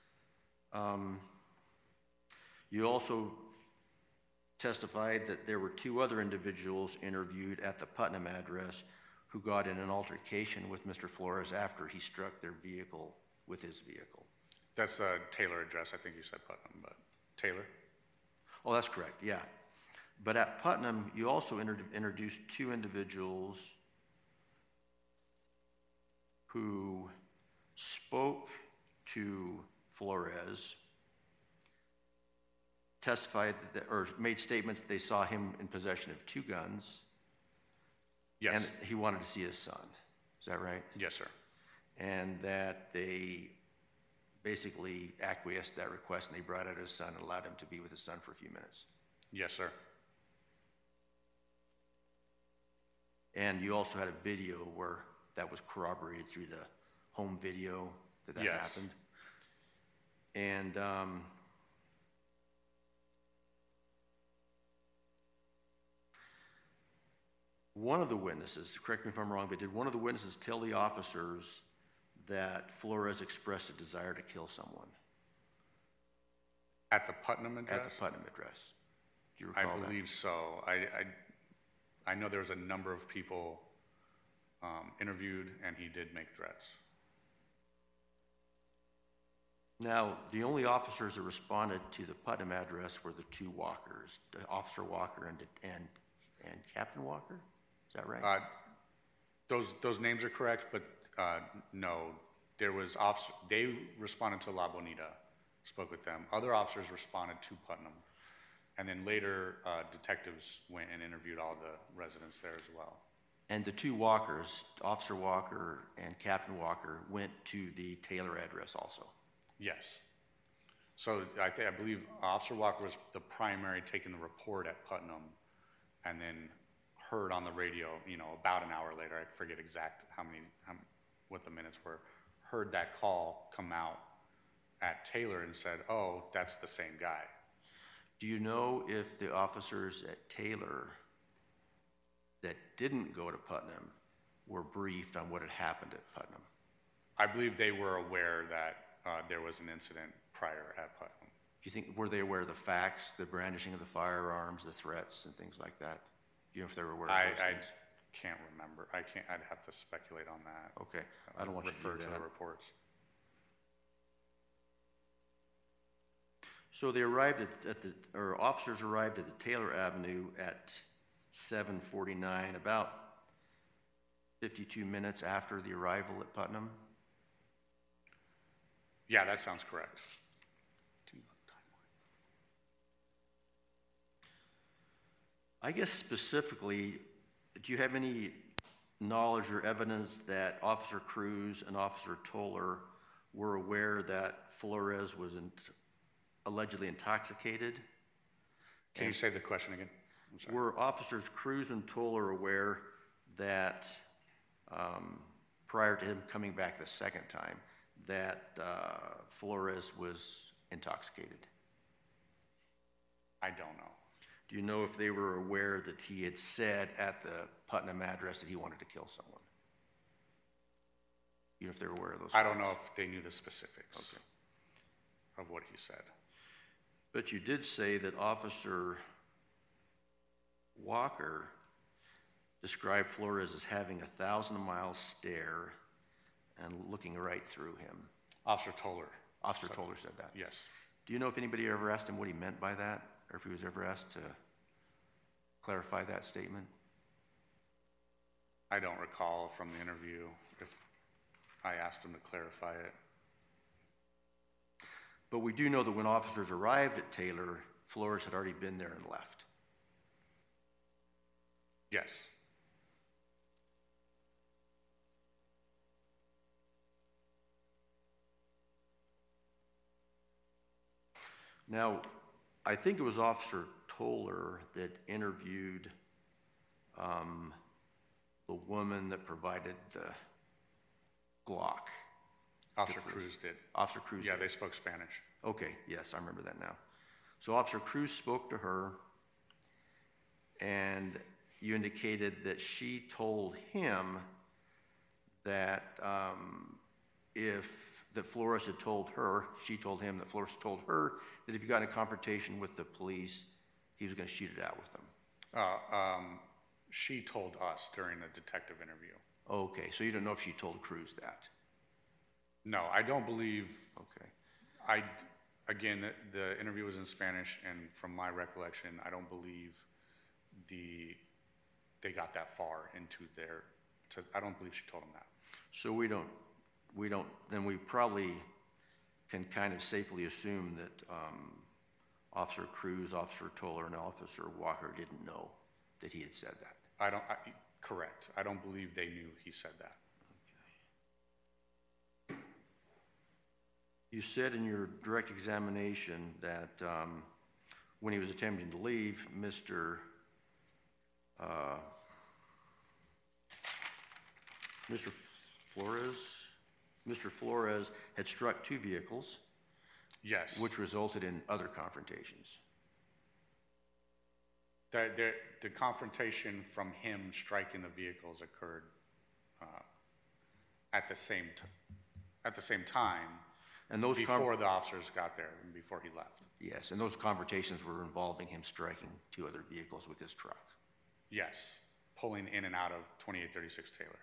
You also testified that there were 2 other individuals interviewed at the Putnam address who got in an altercation with Mr. Flores after he struck their vehicle with his vehicle. That's the Taylor address. I think you said Putnam, but Taylor? Oh, that's correct, yeah. But at Putnam, you also introduced 2 individuals who spoke to Flores, testified or made statements that they saw him in possession of 2 guns. Yes. And he wanted to see his son. Is that right? Yes, sir. And that they basically acquiesced to that request and they brought out his son and allowed him to be with his son for a few minutes. Yes, sir. And you also had a video where that was corroborated through the home video that Yes. happened. And one of the witnesses, correct me if I'm wrong, but did one of the witnesses tell the officers that Flores expressed a desire to kill someone? At the Putnam address? At the Putnam address. Do you I recall that? believe so. I know there was a number of people interviewed, and he did make threats. Now, the only officers that responded to the Putnam address were the 2 Walkers, Officer Walker and Captain Walker. Is that right? Those names are correct, but no. There was they responded to La Bonita, spoke with them. Other officers responded to Putnam. And then later, detectives went and interviewed all the residents there as well. And the 2 Walkers, Officer Walker and Captain Walker, went to the Taylor address also? Yes. So I believe Officer Walker was the primary taking the report at Putnam, and then heard on the radio, about an hour later, I forget what the minutes were, heard that call come out at Taylor and said, oh, that's the same guy. Do you know if the officers at Taylor that didn't go to Putnam were briefed on what had happened at Putnam? I believe they were aware that there was an incident prior at Putnam. Do you think, were they aware of the facts, the brandishing of the firearms, the threats, and things like that? Do you know if they were aware of those things? I can't remember. I'd have to speculate on that. Okay, I don't want you to refer do to that. the reports. So they arrived officers arrived at the Taylor Avenue at 7:49, about 52 minutes after the arrival at Putnam. Yeah, that sounds correct. I guess specifically, do you have any knowledge or evidence that Officer Cruz and Officer Toller were aware that Flores was allegedly intoxicated? Can you say the question again? I'm sorry. Were Officers Cruz and Toller aware that prior to him coming back the second time, that Flores was intoxicated? I don't know. Do you know if they were aware that he had said at the Putnam address that he wanted to kill someone? You know if they were aware of those? I don't know if they knew the specifics of what he said. But you did say that Officer Walker described Flores as having a 1,000-mile stare and looking right through him. Officer Toller. Officer Toller said that? Yes. Do you know if anybody ever asked him what he meant by that, or if he was ever asked to clarify that statement? I don't recall from the interview if I asked him to clarify it. But we do know that when officers arrived at Taylor, Flores had already been there and left. Yes. Now, I think it was Officer Toller that interviewed the woman that provided the Glock. Officer Cruz did. Officer Cruz Yeah, did. they spoke Spanish. Okay, yes, I remember that now. So Officer Cruz spoke to her, and you indicated that she told him that that Flores had told her, she told him that Flores told her that if he got in a confrontation with the police, he was going to shoot it out with them. She told us during the detective interview. Okay, so you don't know if she told Cruz that? No, I don't believe. Okay. Again, the interview was in Spanish, and from my recollection, I don't believe they got that far into I don't believe she told them that. So then we probably can kind of safely assume that Officer Cruz, Officer Toller, and Officer Walker didn't know that he had said that. Correct. I don't believe they knew he said that. Okay. You said in your direct examination that when he was attempting to leave, Mr. Flores had struck two vehicles. Yes. Which resulted in other confrontations. The confrontation from him striking the vehicles occurred at the same time, and those before the officers got there and before he left. Yes, and those confrontations were involving him striking two other vehicles with his truck. Yes, pulling in and out of 2836 Taylor.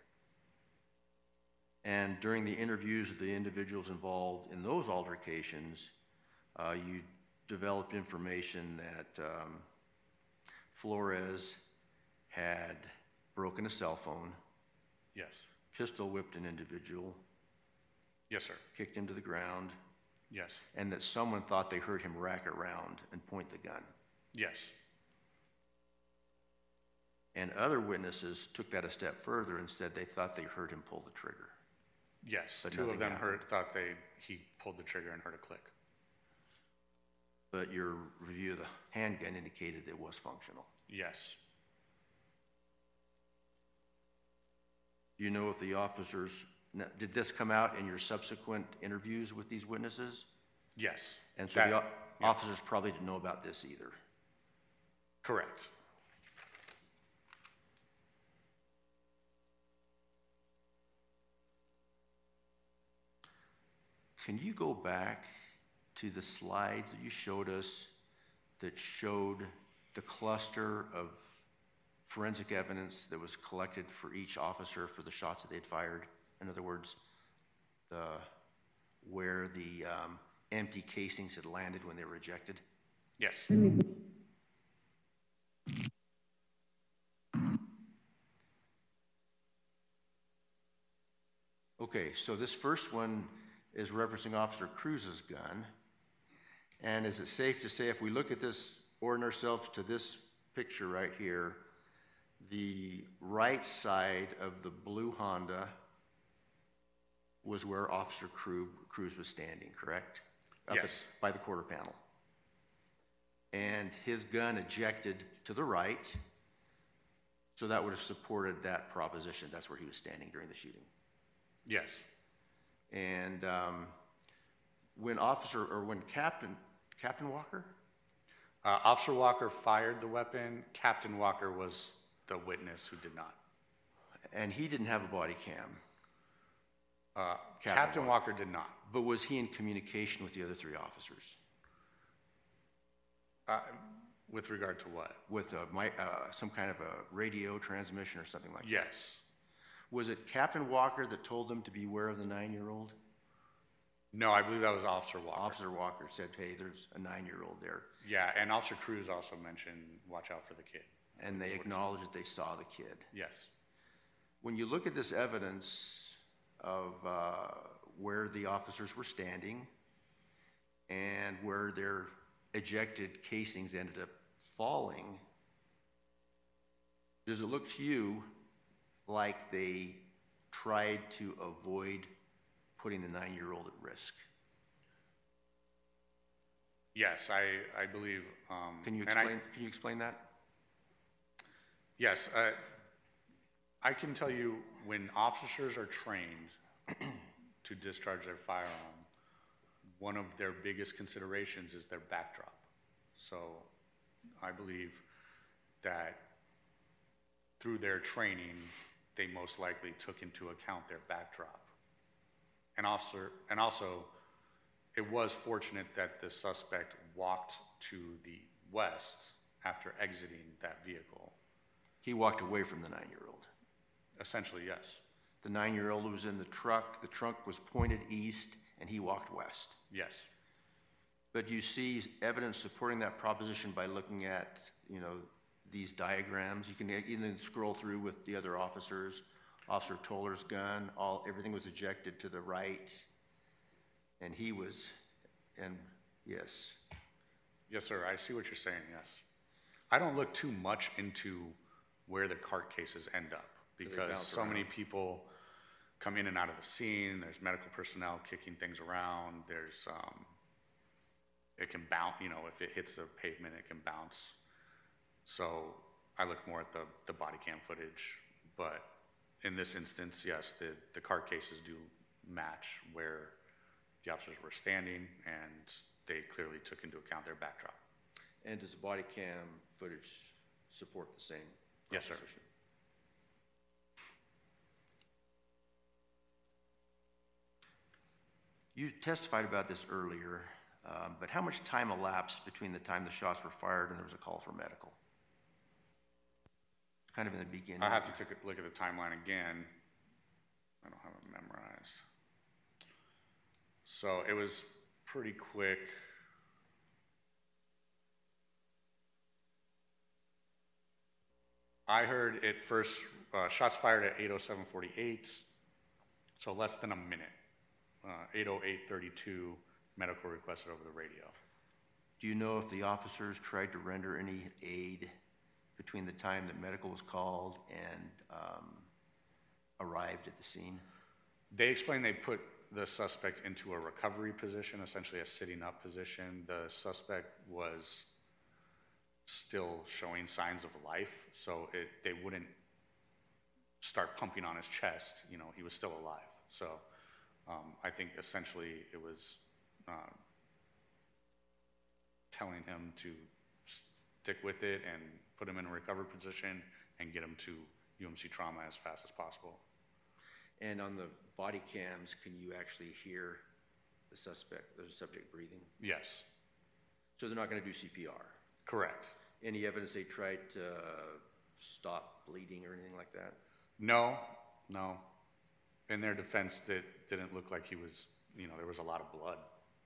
And during the interviews of the individuals involved in those altercations, you developed information that Flores had broken a cell phone. Yes. Pistol whipped an individual. Yes, sir. Kicked him to the ground. Yes. And that someone thought they heard him rack around and point the gun. Yes. And other witnesses took that a step further and said they thought they heard him pull the trigger. Yes, But two of them happened. thought he pulled the trigger and heard a click. But your review of the handgun indicated it was functional. Yes. Do you know if the officers, did this come out in your subsequent interviews with these witnesses? Yes. And so the officers probably didn't know about this either. Correct. Can you go back to the slides that you showed us that showed the cluster of forensic evidence that was collected for each officer for the shots that they'd fired? In other words, where the empty casings had landed when they were ejected? Yes. Okay, so this first one is referencing Officer Cruz's gun. And is it safe to say if we look at this, orient ourselves to this picture right here, the right side of the blue Honda was where Officer Cruz was standing, correct? Yes. By the quarter panel. And his gun ejected to the right, so that would have supported that proposition. That's where he was standing during the shooting. Yes. And when Captain Walker? Officer Walker fired the weapon. Captain Walker was the witness who did not. And he didn't have a body cam. Captain Walker did not. But was he in communication with the other three officers? With regard to what? With some kind of a radio transmission or something like that? Yes. Was it Captain Walker that told them to beware of the 9-year-old? No, I believe that was Officer Walker. Officer Walker said, hey, there's a 9-year-old there. Yeah, and Officer Cruz also mentioned, watch out for the kid. And they acknowledged that they saw the kid. Yes. When you look at this evidence of where the officers were standing and where their ejected casings ended up falling, does it look to you like they tried to avoid putting the 9-year-old at risk? Yes, I believe. Can you explain that? Yes, I can tell you when officers are trained to discharge their firearm, one of their biggest considerations is their backdrop. So I believe that through their training, they most likely took into account their backdrop. And also, it was fortunate that the suspect walked to the west after exiting that vehicle. He walked away from the 9-year-old. Essentially, yes. The 9-year-old was in the truck. The trunk was pointed east, and he walked west. Yes. But you see evidence supporting that proposition by looking at, these diagrams. You can even scroll through with the other officers. Officer Toller's gun, everything was ejected to the right, and yes. Yes, sir, I see what you're saying, yes. I don't look too much into where the cart cases end up, because so many people come in and out of the scene. There's medical personnel kicking things around. There's, it can bounce, if it hits the pavement, it can bounce. So I look more at the body cam footage, but in this instance, yes, the cart cases do match where the officers were standing, and they clearly took into account their backdrop. And does the body cam footage support the same proposition? Yes, sir. You testified about this earlier, but how much time elapsed between the time the shots were fired and there was a call for medical? Kind of in the beginning. I have to take a look at the timeline again. I don't have it memorized. So it was pretty quick. I heard it first, shots fired at 8:07:48, so less than a minute. 8:08:32, medical requested over the radio. Do you know if the officers tried to render any aid between the time that medical was called and arrived at the scene? They explained they put the suspect into a recovery position, essentially a sitting up position. The suspect was still showing signs of life, so they wouldn't start pumping on his chest. He was still alive. So I think essentially it was telling him to stick with it and put him in a recovery position and get him to UMC trauma as fast as possible. And on the body cams, can you actually hear the subject breathing? Yes. So they're not going to do CPR? Correct. Any evidence they tried to stop bleeding or anything like that? No. In their defense, it didn't look like he was, there was a lot of blood.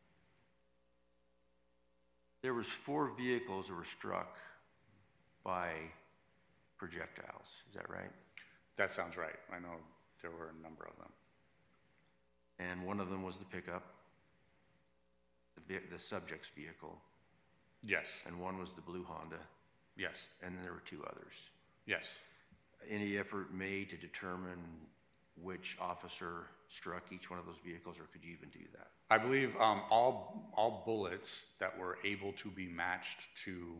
There was 4 vehicles that were struck by projectiles. Is that right? That sounds right. I know there were a number of them. And one of them was the pickup, the subject's vehicle. Yes. And one was the blue Honda. Yes, and then there were 2 others. yes. Any effort made to determine which officer struck each one of those vehicles, or could you even do that? I believe all bullets that were able to be matched to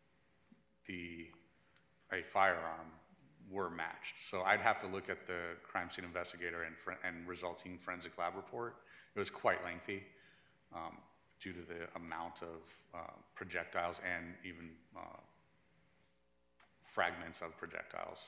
a firearm were matched. So I'd have to look at the crime scene investigator and resulting forensic lab report. It was quite lengthy due to the amount of projectiles and even fragments of projectiles.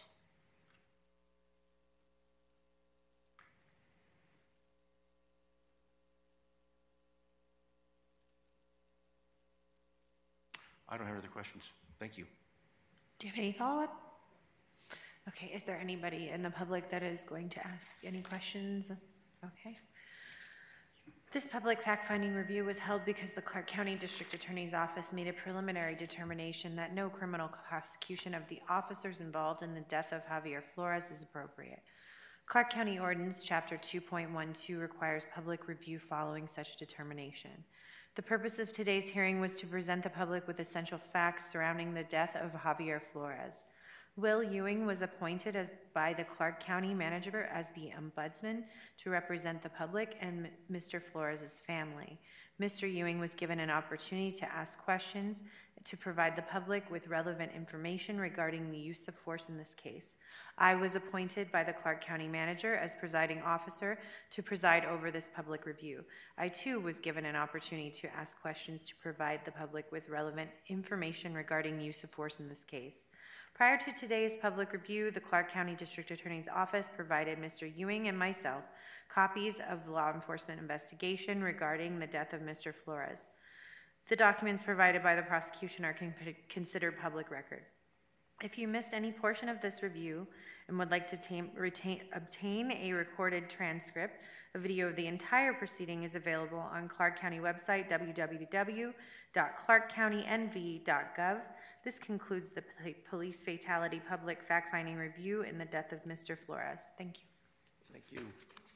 I don't have any other questions. Thank you. Do you have any follow-up? Okay, is there anybody in the public that is going to ask any questions? Okay. This public fact-finding review was held because the Clark County District Attorney's Office made a preliminary determination that no criminal prosecution of the officers involved in the death of Javier Flores is appropriate. Clark County Ordinance Chapter 2.12 requires public review following such determination. The purpose of today's hearing was to present the public with essential facts surrounding the death of Javier Flores. Will Ewing was appointed by the Clark County Manager as the ombudsman to represent the public and Mr. Flores' family. Mr. Ewing was given an opportunity to ask questions to provide the public with relevant information regarding the use of force in this case. I was appointed by the Clark County Manager as presiding officer to preside over this public review. I too was given an opportunity to ask questions to provide the public with relevant information regarding use of force in this case. Prior to today's public review, the Clark County District Attorney's Office provided Mr. Ewing and myself copies of the law enforcement investigation regarding the death of Mr. Flores. The documents provided by the prosecution are considered public record. If you missed any portion of this review and would like to obtain a recorded transcript, a video of the entire proceeding is available on Clark County website, www.clarkcountynv.gov. This concludes the police fatality public fact-finding review in the death of Mr. Flores. Thank you. Thank you.